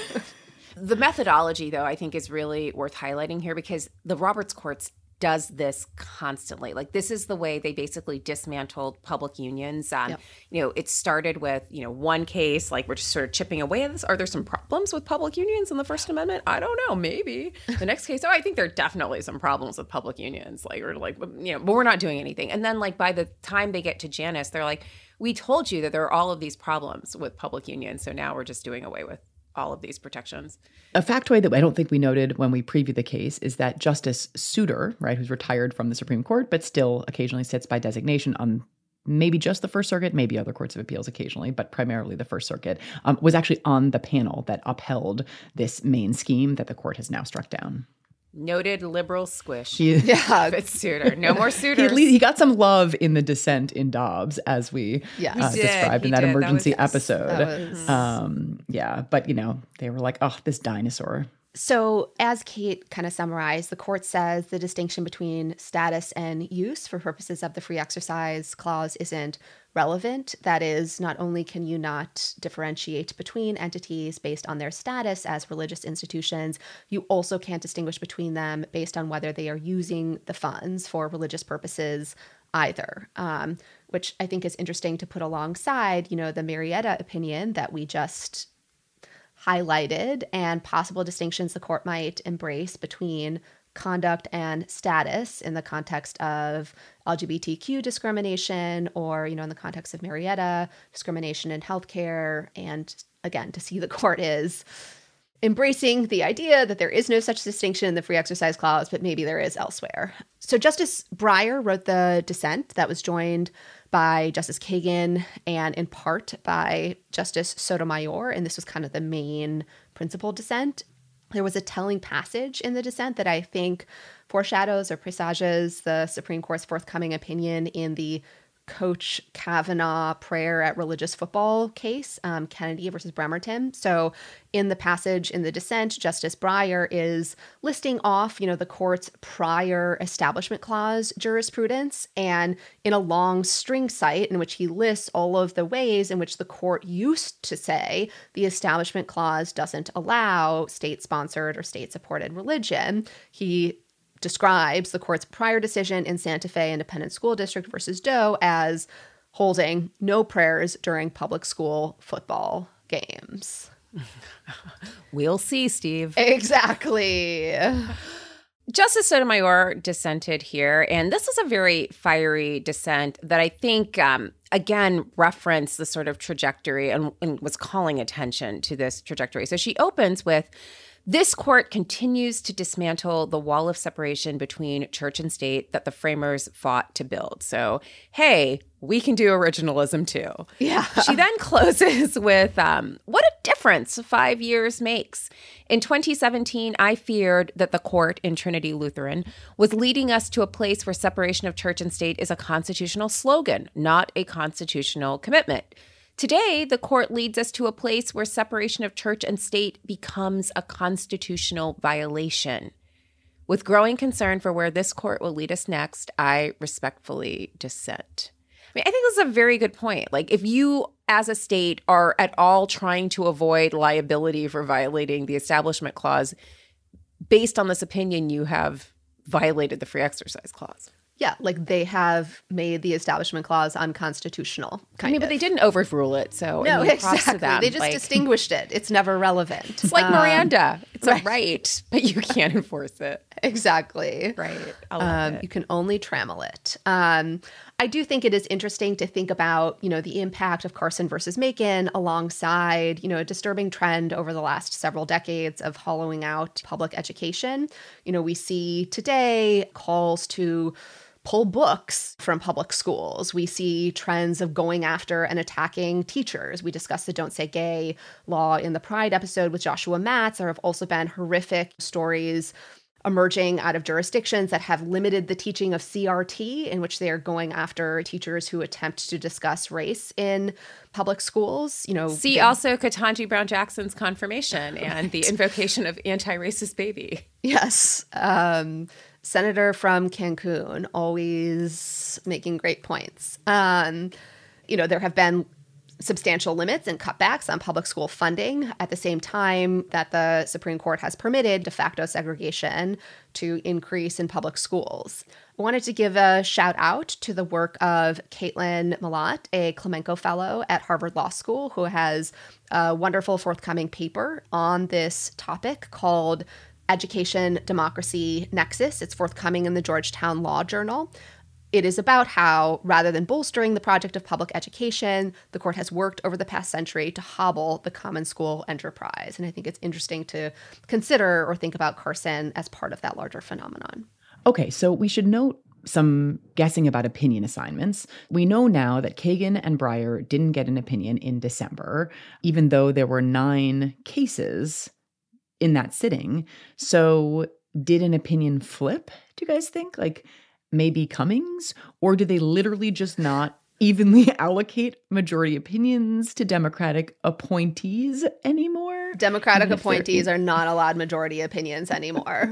The methodology, though, I think is really worth highlighting here because the Roberts Courts does this constantly. Like, this is the way they basically dismantled public unions. Yep. You know, it started with, one case, like we're just sort of chipping away at this. Are there some problems with public unions in the First Amendment? I don't know, maybe. The next case, I think there are definitely some problems with public unions. But we're not doing anything. And then, by the time they get to Janus, they're like, we told you that there are all of these problems with public unions, so now we're just doing away with all of these protections. A factoid that I don't think we noted when we previewed the case is that Justice Souter, right, who's retired from the Supreme Court, but still occasionally sits by designation on maybe just the First Circuit, maybe other courts of appeals occasionally, but primarily the First Circuit, was actually on the panel that upheld this Maine scheme that the court has now struck down. Noted liberal squish. Yeah. It's Souter. No more Souters. He got some love in the dissent in Dobbs, as we described in that did. emergency episode. But they were like, this dinosaur. So as Kate kind of summarized, the court says the distinction between status and use for purposes of the free exercise clause isn't relevant. That is, not only can you not differentiate between entities based on their status as religious institutions, you also can't distinguish between them based on whether they are using the funds for religious purposes either, which I think is interesting to put alongside, the Marietta opinion that we just highlighted and possible distinctions the court might embrace between conduct and status in the context of LGBTQ discrimination or, in the context of Marietta, discrimination in healthcare. And again, to see the court is embracing the idea that there is no such distinction in the free exercise clause, but maybe there is elsewhere. So Justice Breyer wrote the dissent that was joined by Justice Kagan and in part by Justice Sotomayor, and this was kind of the main principal dissent. There was a telling passage in the dissent that I think foreshadows or presages the Supreme Court's forthcoming opinion in the Coach Kavanaugh prayer at religious football case, Kennedy versus Bremerton. So in the passage in the dissent, Justice Breyer is listing off, the court's prior Establishment Clause jurisprudence, and in a long string cite in which he lists all of the ways in which the court used to say the Establishment Clause doesn't allow state-sponsored or state-supported religion. He describes the court's prior decision in Santa Fe Independent School District versus Doe as holding no prayers during public school football games. We'll see, Steve. Exactly. Justice Sotomayor dissented here, and this was a very fiery dissent that I think, again, referenced the sort of trajectory and was calling attention to this trajectory. So she opens with, This court continues to dismantle the wall of separation between church and state that the framers fought to build. So, hey, we can do originalism too. Yeah. She then closes with, what a difference 5 years makes. In 2017, I feared that the court in Trinity Lutheran was leading us to a place where separation of church and state is a constitutional slogan, not a constitutional commitment. Today, the court leads us to a place where separation of church and state becomes a constitutional violation. With growing concern for where this court will lead us next, I respectfully dissent. I mean, I think this is a very good point. Like, if you as a state are at all trying to avoid liability for violating the Establishment Clause, based on this opinion, you have violated the Free Exercise Clause. Yeah, like they have made the Establishment Clause unconstitutional. But they didn't overrule it, so no, props to exactly. them. They just distinguished it. It's never relevant. It's like Miranda. It's a right, but you can't enforce it. Exactly. Right. I love it. You can only trammel it. I do think it is interesting to think about, the impact of Carson versus Macon alongside, a disturbing trend over the last several decades of hollowing out public education. We see today calls to pull books from public schools. We see trends of going after and attacking teachers. We discussed the Don't Say Gay law in the Pride episode with Joshua Matz. There have also been horrific stories emerging out of jurisdictions that have limited the teaching of CRT, in which they are going after teachers who attempt to discuss race in public schools. See also Ketanji Brown Jackson's confirmation and the invocation of anti-racist baby. Yes. Senator from Cancun, always making great points. There have been substantial limits and cutbacks on public school funding at the same time that the Supreme Court has permitted de facto segregation to increase in public schools. I wanted to give a shout out to the work of Caitlin Millot, a Clemenco Fellow at Harvard Law School, who has a wonderful forthcoming paper on this topic called Education Democracy Nexus. It's forthcoming in the Georgetown Law Journal. It is about how, rather than bolstering the project of public education, the court has worked over the past century to hobble the common school enterprise. And I think it's interesting to consider or think about Carson as part of that larger phenomenon. Okay, so we should note some guessing about opinion assignments. We know now that Kagan and Breyer didn't get an opinion in December, even though there were 9 cases in that sitting. So did an opinion flip, do you guys think? Like maybe Cummings? Or do they literally just not evenly allocate majority opinions to Democratic appointees anymore? Democratic appointees are not allowed majority opinions anymore.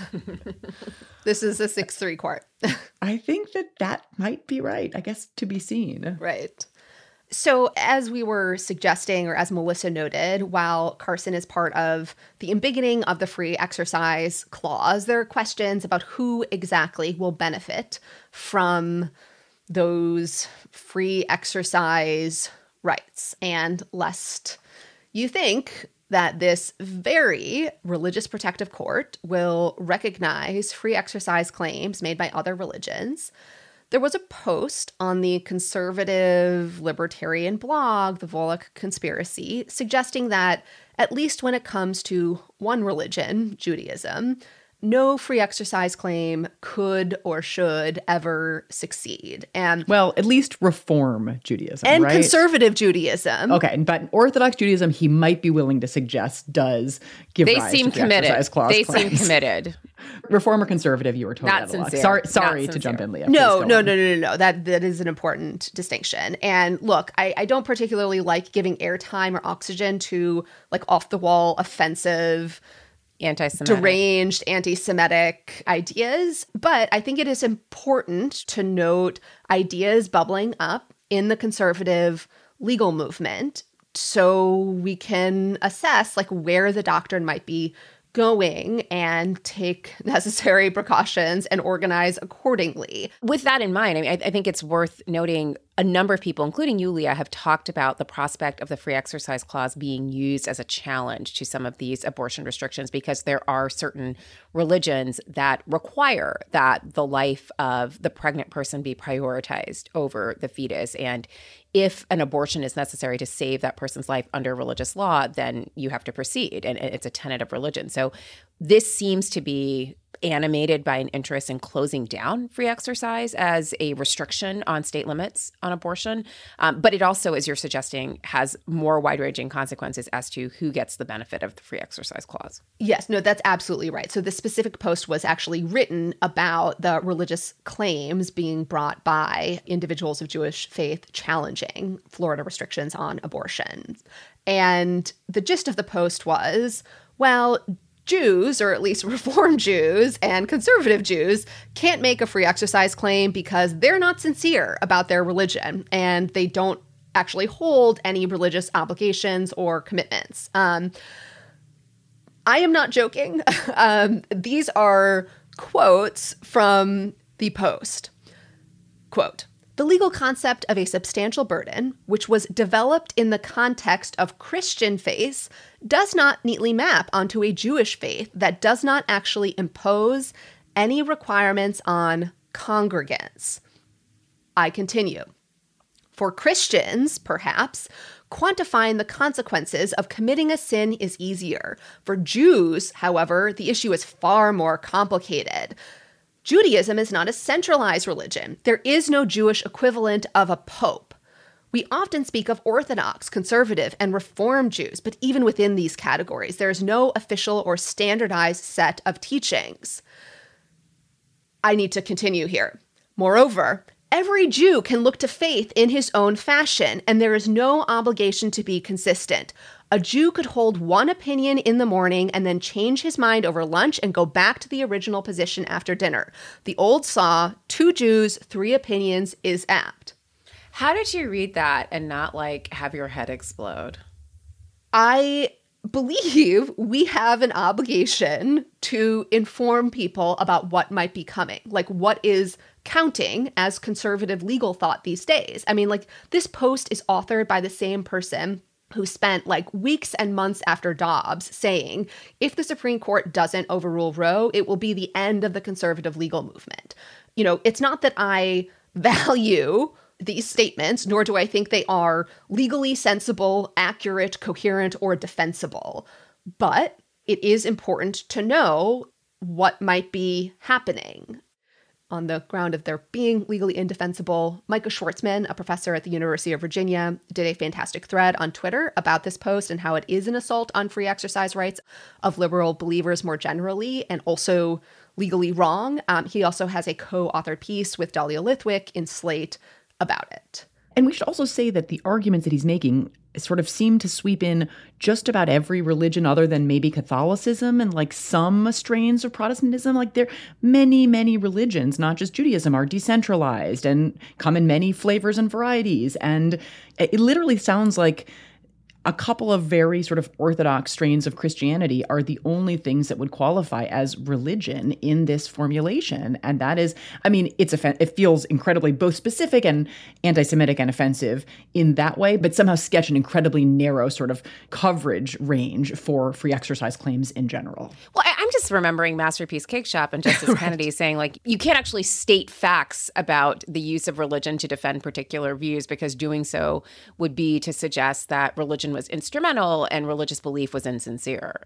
This is a 6-3 court. I think that might be right. I guess to be seen. Right. So as we were suggesting, or as Melissa noted, while Carson is part of the embiggening of the Free Exercise Clause, there are questions about who exactly will benefit from those free exercise rights. And lest you think that this very religious protective court will recognize free exercise claims made by other religions, there was a post on the conservative libertarian blog, The Volokh Conspiracy, suggesting that, at least when it comes to one religion, Judaism, no free exercise claim could or should ever succeed. And well, at least Reform Judaism, and right? Conservative Judaism. Okay, but Orthodox Judaism, he might be willing to suggest does give rise to the Exercise Clause They claims. seem committed. Reform or conservative, you were totally Not out of luck. sincere. Sorry Not to jump in, Leah. No. That is an important distinction. And look, I don't particularly like giving airtime or oxygen to like off-the-wall, offensive, anti-Semitic, deranged, anti-Semitic ideas. But I think it is important to note ideas bubbling up in the conservative legal movement so we can assess like where the doctrine might be going and take necessary precautions and organize accordingly. With that in mind, I mean, I think it's worth noting a number of people, including Yulia, have talked about the prospect of the free exercise clause being used as a challenge to some of these abortion restrictions, because there are certain religions that require that the life of the pregnant person be prioritized over the fetus. And if an abortion is necessary to save that person's life under religious law, then you have to proceed. And it's a tenet of religion. So this seems to be animated by an interest in closing down free exercise as a restriction on state limits on abortion. But it also, as you're suggesting, has more wide-ranging consequences as to who gets the benefit of the free exercise clause. Yes, no, that's absolutely right. So the specific post was actually written about the religious claims being brought by individuals of Jewish faith challenging Florida restrictions on abortion. And the gist of the post was, well, Jews, or at least Reform Jews and conservative Jews, can't make a free exercise claim because they're not sincere about their religion and they don't actually hold any religious obligations or commitments. I am not joking. These are quotes from the post. Quote, "The legal concept of a substantial burden, which was developed in the context of Christian faith, does not neatly map onto a Jewish faith that does not actually impose any requirements on congregants." I continue. "For Christians, perhaps, quantifying the consequences of committing a sin is easier. For Jews, however, the issue is far more complicated. Judaism is not a centralized religion. There is no Jewish equivalent of a pope. We often speak of Orthodox, conservative, and Reform Jews, but even within these categories, there is no official or standardized set of teachings." I need to continue here. "Moreover, every Jew can look to faith in his own fashion, and there is no obligation to be consistent. A Jew could hold one opinion in the morning and then change his mind over lunch and go back to the original position after dinner. The old saw, 2 Jews, 3 opinions, is apt." How did you read that and not have your head explode? I believe we have an obligation to inform people about what might be coming, what is counting as conservative legal thought these days. I mean, this post is authored by the same person who spent weeks and months after Dobbs saying, if the Supreme Court doesn't overrule Roe, it will be the end of the conservative legal movement. It's not that I value these statements, nor do I think they are legally sensible, accurate, coherent, or defensible. But it is important to know what might be happening. On the ground of their being legally indefensible, Micah Schwartzman, a professor at the University of Virginia, did a fantastic thread on Twitter about this post and how it is an assault on free exercise rights of liberal believers more generally, and also legally wrong. He also has a co-authored piece with Dahlia Lithwick in Slate about it. And we should also say that the arguments that he's making sort of seem to sweep in just about every religion other than maybe Catholicism and some strains of Protestantism. There many, many religions, not just Judaism, are decentralized and come in many flavors and varieties. And it literally sounds like a couple of very sort of orthodox strains of Christianity are the only things that would qualify as religion in this formulation. And that is, it feels incredibly both specific and anti-Semitic and offensive in that way, but somehow sketch an incredibly narrow sort of coverage range for free exercise claims in general. Well, I'm just remembering Masterpiece Cake Shop and Justice right. Kennedy saying, you can't actually state facts about the use of religion to defend particular views, because doing so would be to suggest that religion was instrumental and religious belief was insincere.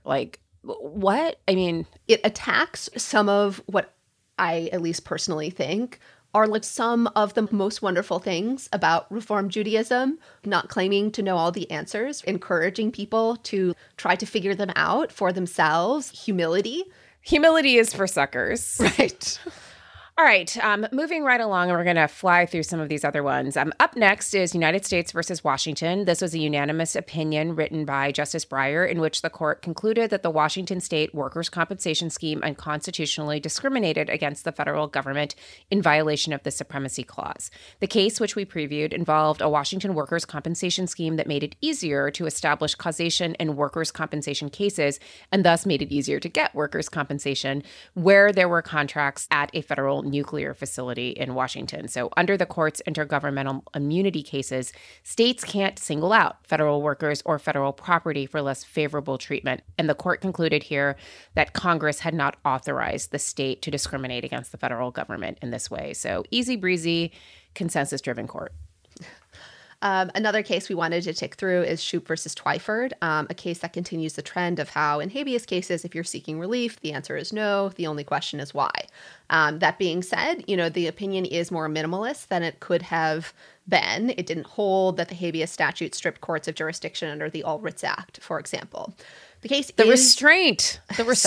What? It attacks some of what I at least personally think are some of the most wonderful things about Reform Judaism, not claiming to know all the answers, encouraging people to try to figure them out for themselves, humility. Humility is for suckers. Right. All right, moving right along, and we're going to fly through some of these other ones. Up next is United States versus Washington. This was a unanimous opinion written by Justice Breyer, in which the court concluded that the Washington state workers' compensation scheme unconstitutionally discriminated against the federal government in violation of the Supremacy Clause. The case, which we previewed, involved a Washington workers' compensation scheme that made it easier to establish causation in workers' compensation cases, and thus made it easier to get workers' compensation where there were contracts at a federal nuclear facility in Washington. So under the court's intergovernmental immunity cases, states can't single out federal workers or federal property for less favorable treatment. And the court concluded here that Congress had not authorized the state to discriminate against the federal government in this way. So easy breezy, consensus-driven court. Another case we wanted to tick through is Shoup versus Twyford, a case that continues the trend of how in habeas cases, if you're seeking relief, the answer is no. The only question is why. That being said, the opinion is more minimalist than it could have been. It didn't hold that the habeas statute stripped courts of jurisdiction under the All Writs Act, for example. The case The is restraint.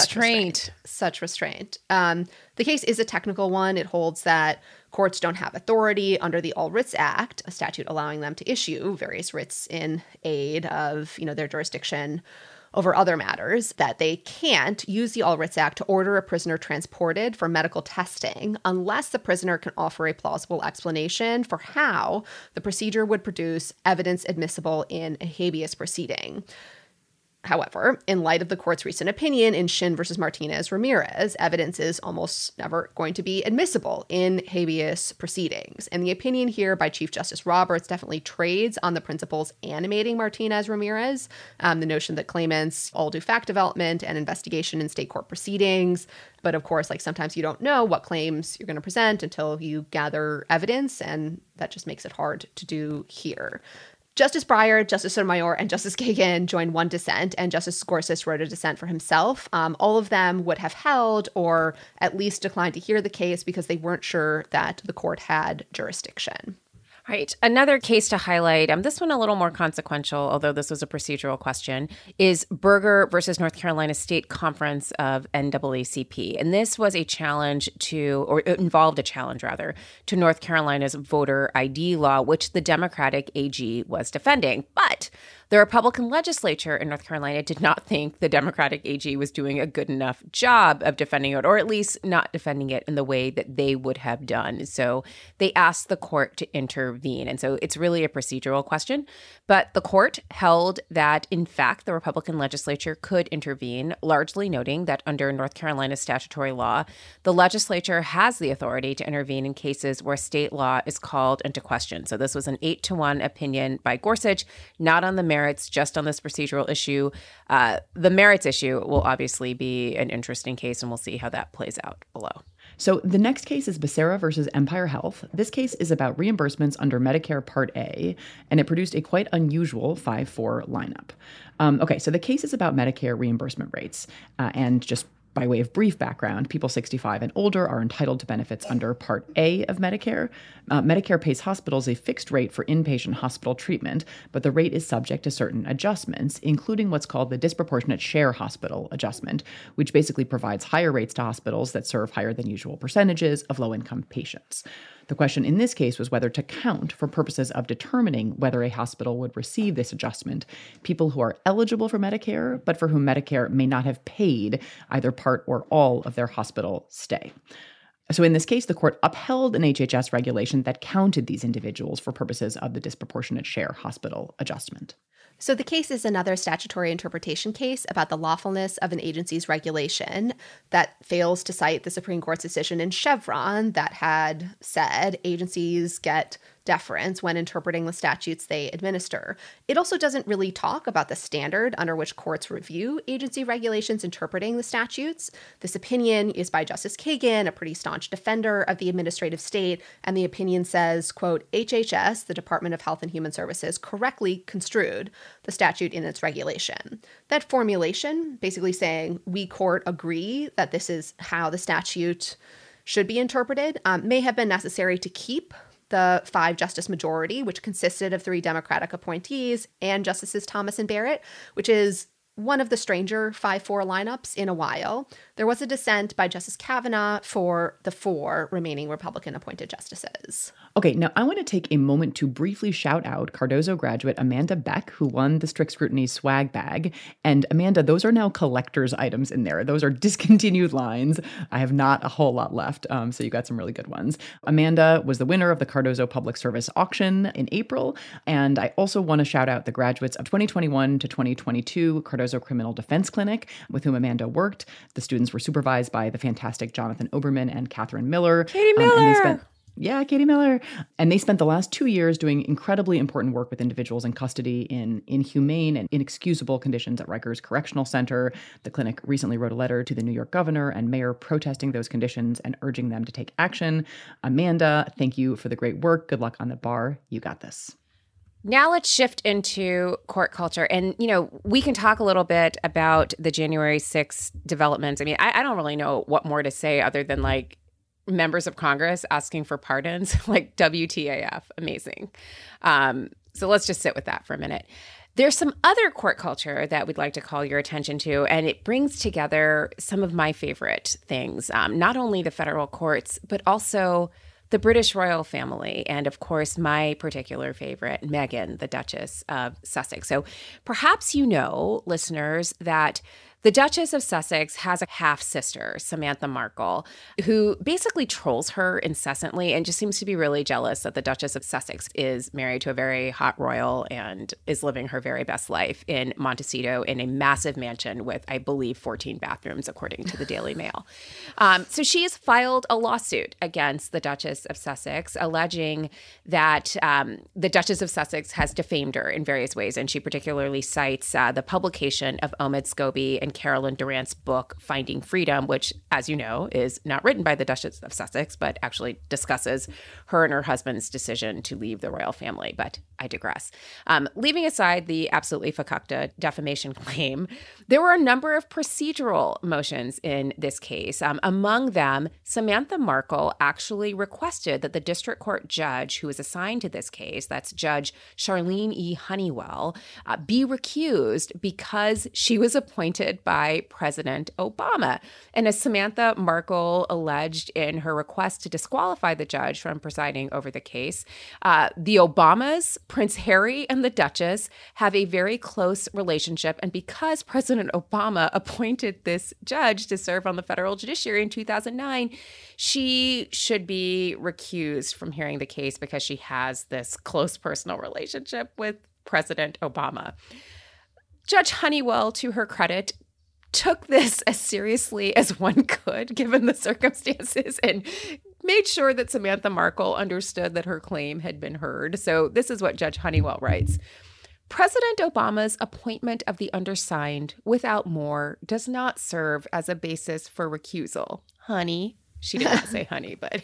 Such restraint. The case is a technical one. It holds that courts don't have authority under the All Writs Act, a statute allowing them to issue various writs in aid of, their jurisdiction over other matters, that they can't use the All Writs Act to order a prisoner transported for medical testing unless the prisoner can offer a plausible explanation for how the procedure would produce evidence admissible in a habeas proceeding. However, in light of the court's recent opinion in Shin versus Martinez-Ramirez, evidence is almost never going to be admissible in habeas proceedings. And the opinion here by Chief Justice Roberts definitely trades on the principles animating Martinez-Ramirez, the notion that claimants all do fact development and investigation in state court proceedings. But of course, sometimes you don't know what claims you're going to present until you gather evidence, and that just makes it hard to do here. Justice Breyer, Justice Sotomayor, and Justice Kagan joined one dissent, and Justice Gorsuch wrote a dissent for himself. All of them would have held or at least declined to hear the case because they weren't sure that the court had jurisdiction. Right. Another case to highlight, this one a little more consequential, although this was a procedural question, is Berger versus North Carolina State Conference of NAACP. And this was a challenge it involved a challenge, to North Carolina's voter ID law, which the Democratic AG was defending. But the Republican legislature in North Carolina did not think the Democratic AG was doing a good enough job of defending it, or at least not defending it in the way that they would have done. So they asked the court to intervene. And so it's really a procedural question. But the court held that, in fact, the Republican legislature could intervene, largely noting that under North Carolina's statutory law, the legislature has the authority to intervene in cases where state law is called into question. So this was an 8-1 opinion by Gorsuch, not on the merits, just on this procedural issue. The merits issue will obviously be an interesting case, and we'll see how that plays out below. So the next case is Becerra versus Empire Health. This case is about reimbursements under Medicare Part A, and it produced a quite unusual 5-4 lineup. So the case is about Medicare reimbursement rates, and just by way of brief background, people 65 and older are entitled to benefits under Part A of Medicare. Medicare pays hospitals a fixed rate for inpatient hospital treatment, but the rate is subject to certain adjustments, including what's called the disproportionate share hospital adjustment, which basically provides higher rates to hospitals that serve higher than usual percentages of low-income patients. The question in this case was whether to count, for purposes of determining whether a hospital would receive this adjustment, people who are eligible for Medicare, but for whom Medicare may not have paid either part or all of their hospital stay. So in this case, the court upheld an HHS regulation that counted these individuals for purposes of the disproportionate share hospital adjustment. So the case is another statutory interpretation case about the lawfulness of an agency's regulation that fails to cite the Supreme Court's decision in Chevron that had said agencies get deference when interpreting the statutes they administer. It also doesn't really talk about the standard under which courts review agency regulations interpreting the statutes. This opinion is by Justice Kagan, a pretty staunch defender of the administrative state, and the opinion says, quote, HHS, the Department of Health and Human Services, correctly construed the statute in its regulation. That formulation, basically saying we court agree that this is how the statute should be interpreted, may have been necessary to keep the 5-justice majority, which consisted of 3 Democratic appointees, and Justices Thomas and Barrett, which is one of the stranger 5-4 lineups in a while. There was a dissent by Justice Kavanaugh for the 4 remaining Republican-appointed justices. Okay, now I want to take a moment to briefly shout out Cardozo graduate Amanda Beck, who won the Strict Scrutiny swag bag. And Amanda, those are now collector's items in there. Those are discontinued lines. I have not a whole lot left, so you got some really good ones. Amanda was the winner of the Cardozo Public Service Auction in April. And I also want to shout out the graduates of 2021 to 2022 Cardozo Criminal Defense Clinic, with whom Amanda worked. The students were supervised by the fantastic Jonathan Oberman and Catherine Miller. Katie Miller! Katie Miller. And they spent the last 2 years doing incredibly important work with individuals in custody in inhumane and inexcusable conditions at Rikers Correctional Center. The clinic recently wrote a letter to the New York governor and mayor protesting those conditions and urging them to take action. Amanda, thank you for the great work. Good luck on the bar. You got this. Now let's shift into court culture. And, we can talk a little bit about the January 6th developments. I mean, I don't really know what more to say other than members of Congress asking for pardons, WTAF, amazing. So let's just sit with that for a minute. There's some other court culture that we'd like to call your attention to, and it brings together some of my favorite things, not only the federal courts, but also the British royal family, and of course, my particular favorite, Meghan, the Duchess of Sussex. So perhaps listeners, that the Duchess of Sussex has a half-sister, Samantha Markle, who basically trolls her incessantly and just seems to be really jealous that the Duchess of Sussex is married to a very hot royal and is living her very best life in Montecito in a massive mansion with, I believe, 14 bathrooms, according to the Daily Mail. So she has filed a lawsuit against the Duchess of Sussex, alleging that the Duchess of Sussex has defamed her in various ways, and she particularly cites the publication of Omid Scobie and Carolyn Durant's book, Finding Freedom, which, as you know, is not written by the Duchess of Sussex, but actually discusses her and her husband's decision to leave the royal family. But I digress. Leaving aside the absolutely fakakta defamation claim, there were a number of procedural motions in this case. Among them, Samantha Markle actually requested that the district court judge who was assigned to this case, that's Judge Charlene E. Honeywell, be recused because she was appointed by President Obama. And as Samantha Markle alleged in her request to disqualify the judge from presiding over the case, the Obamas, Prince Harry, and the Duchess have a very close relationship. And because President Obama appointed this judge to serve on the federal judiciary in 2009, she should be recused from hearing the case because she has this close personal relationship with President Obama. Judge Honeywell, to her credit, took this as seriously as one could, given the circumstances, and made sure that Samantha Markle understood that her claim had been heard. So this is what Judge Honeywell writes. President Obama's appointment of the undersigned, without more, does not serve as a basis for recusal. Honey. She did not say honey, but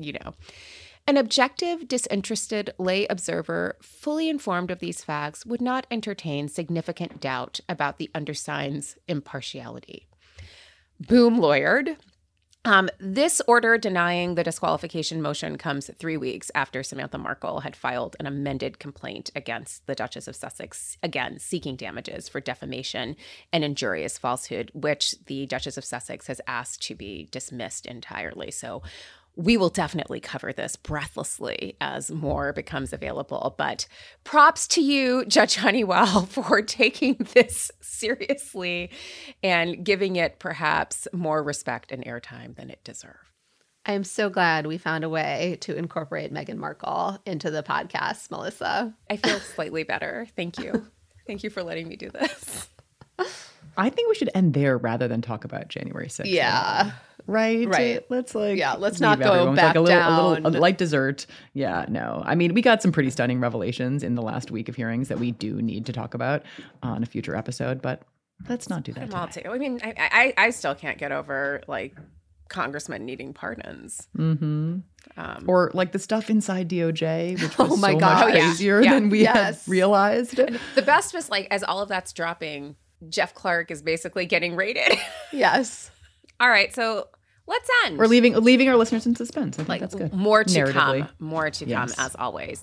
An objective, disinterested lay observer, fully informed of these facts, would not entertain significant doubt about the undersigned's impartiality. Boom lawyered. This order denying the disqualification motion comes 3 weeks after Samantha Markle had filed an amended complaint against the Duchess of Sussex, again, seeking damages for defamation and injurious falsehood, which the Duchess of Sussex has asked to be dismissed entirely. So we will definitely cover this breathlessly as more becomes available. But props to you, Judge Honeywell, for taking this seriously and giving it perhaps more respect and airtime than it deserved. I am so glad we found a way to incorporate Meghan Markle into the podcast, Melissa. I feel slightly better. Thank you. Thank you for letting me do this. I think we should end there rather than talk about January 6th. Yeah. Right. Let's not go back down. A light dessert. Yeah, no. I mean, we got some pretty stunning revelations in the last week of hearings that we do need to talk about on a future episode, but let's not do that today. I mean, I still can't get over congressmen needing pardons. Mm-hmm. Or the stuff inside DOJ, which was much crazier than we had realized. The best was as all of that's dropping, Jeff Clark is basically getting raided. Yes. All right, so let's end. We're leaving our listeners in suspense. I think that's good. More to come. More to come, as always.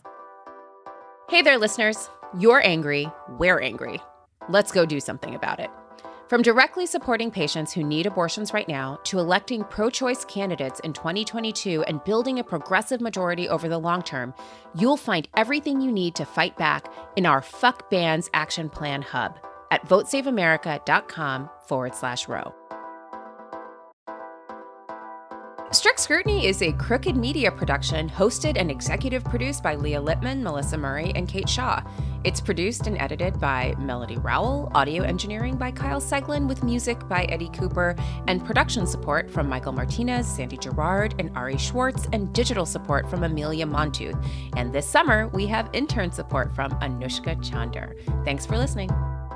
Hey there, listeners. You're angry. We're angry. Let's go do something about it. From directly supporting patients who need abortions right now to electing pro-choice candidates in 2022 and building a progressive majority over the long term, you'll find everything you need to fight back in our Fuck Bans Action Plan hub at votesaveamerica.com/row. Strict Scrutiny is a Crooked Media production hosted and executive produced by Leah Lippman, Melissa Murray, and Kate Shaw. It's produced and edited by Melody Rowell, audio engineering by Kyle Seglin with music by Eddie Cooper, and production support from Michael Martinez, Sandy Gerard, and Ari Schwartz, and digital support from Amelia Montooth. And this summer, we have intern support from Anushka Chander. Thanks for listening.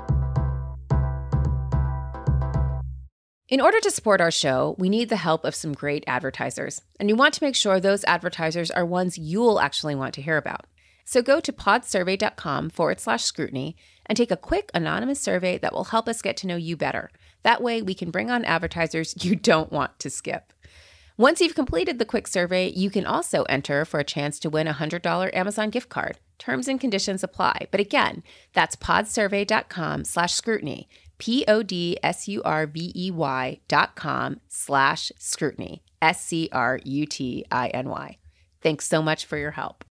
In order to support our show, we need the help of some great advertisers, and we want to make sure those advertisers are ones you'll actually want to hear about. So go to podsurvey.com/scrutiny and take a quick anonymous survey that will help us get to know you better. That way we can bring on advertisers you don't want to skip. Once you've completed the quick survey, you can also enter for a chance to win a $100 Amazon gift card. Terms and conditions apply. But again, that's podsurvey.com/scrutiny. podsurvey.com/scrutiny. SCRUTINY. Thanks so much for your help.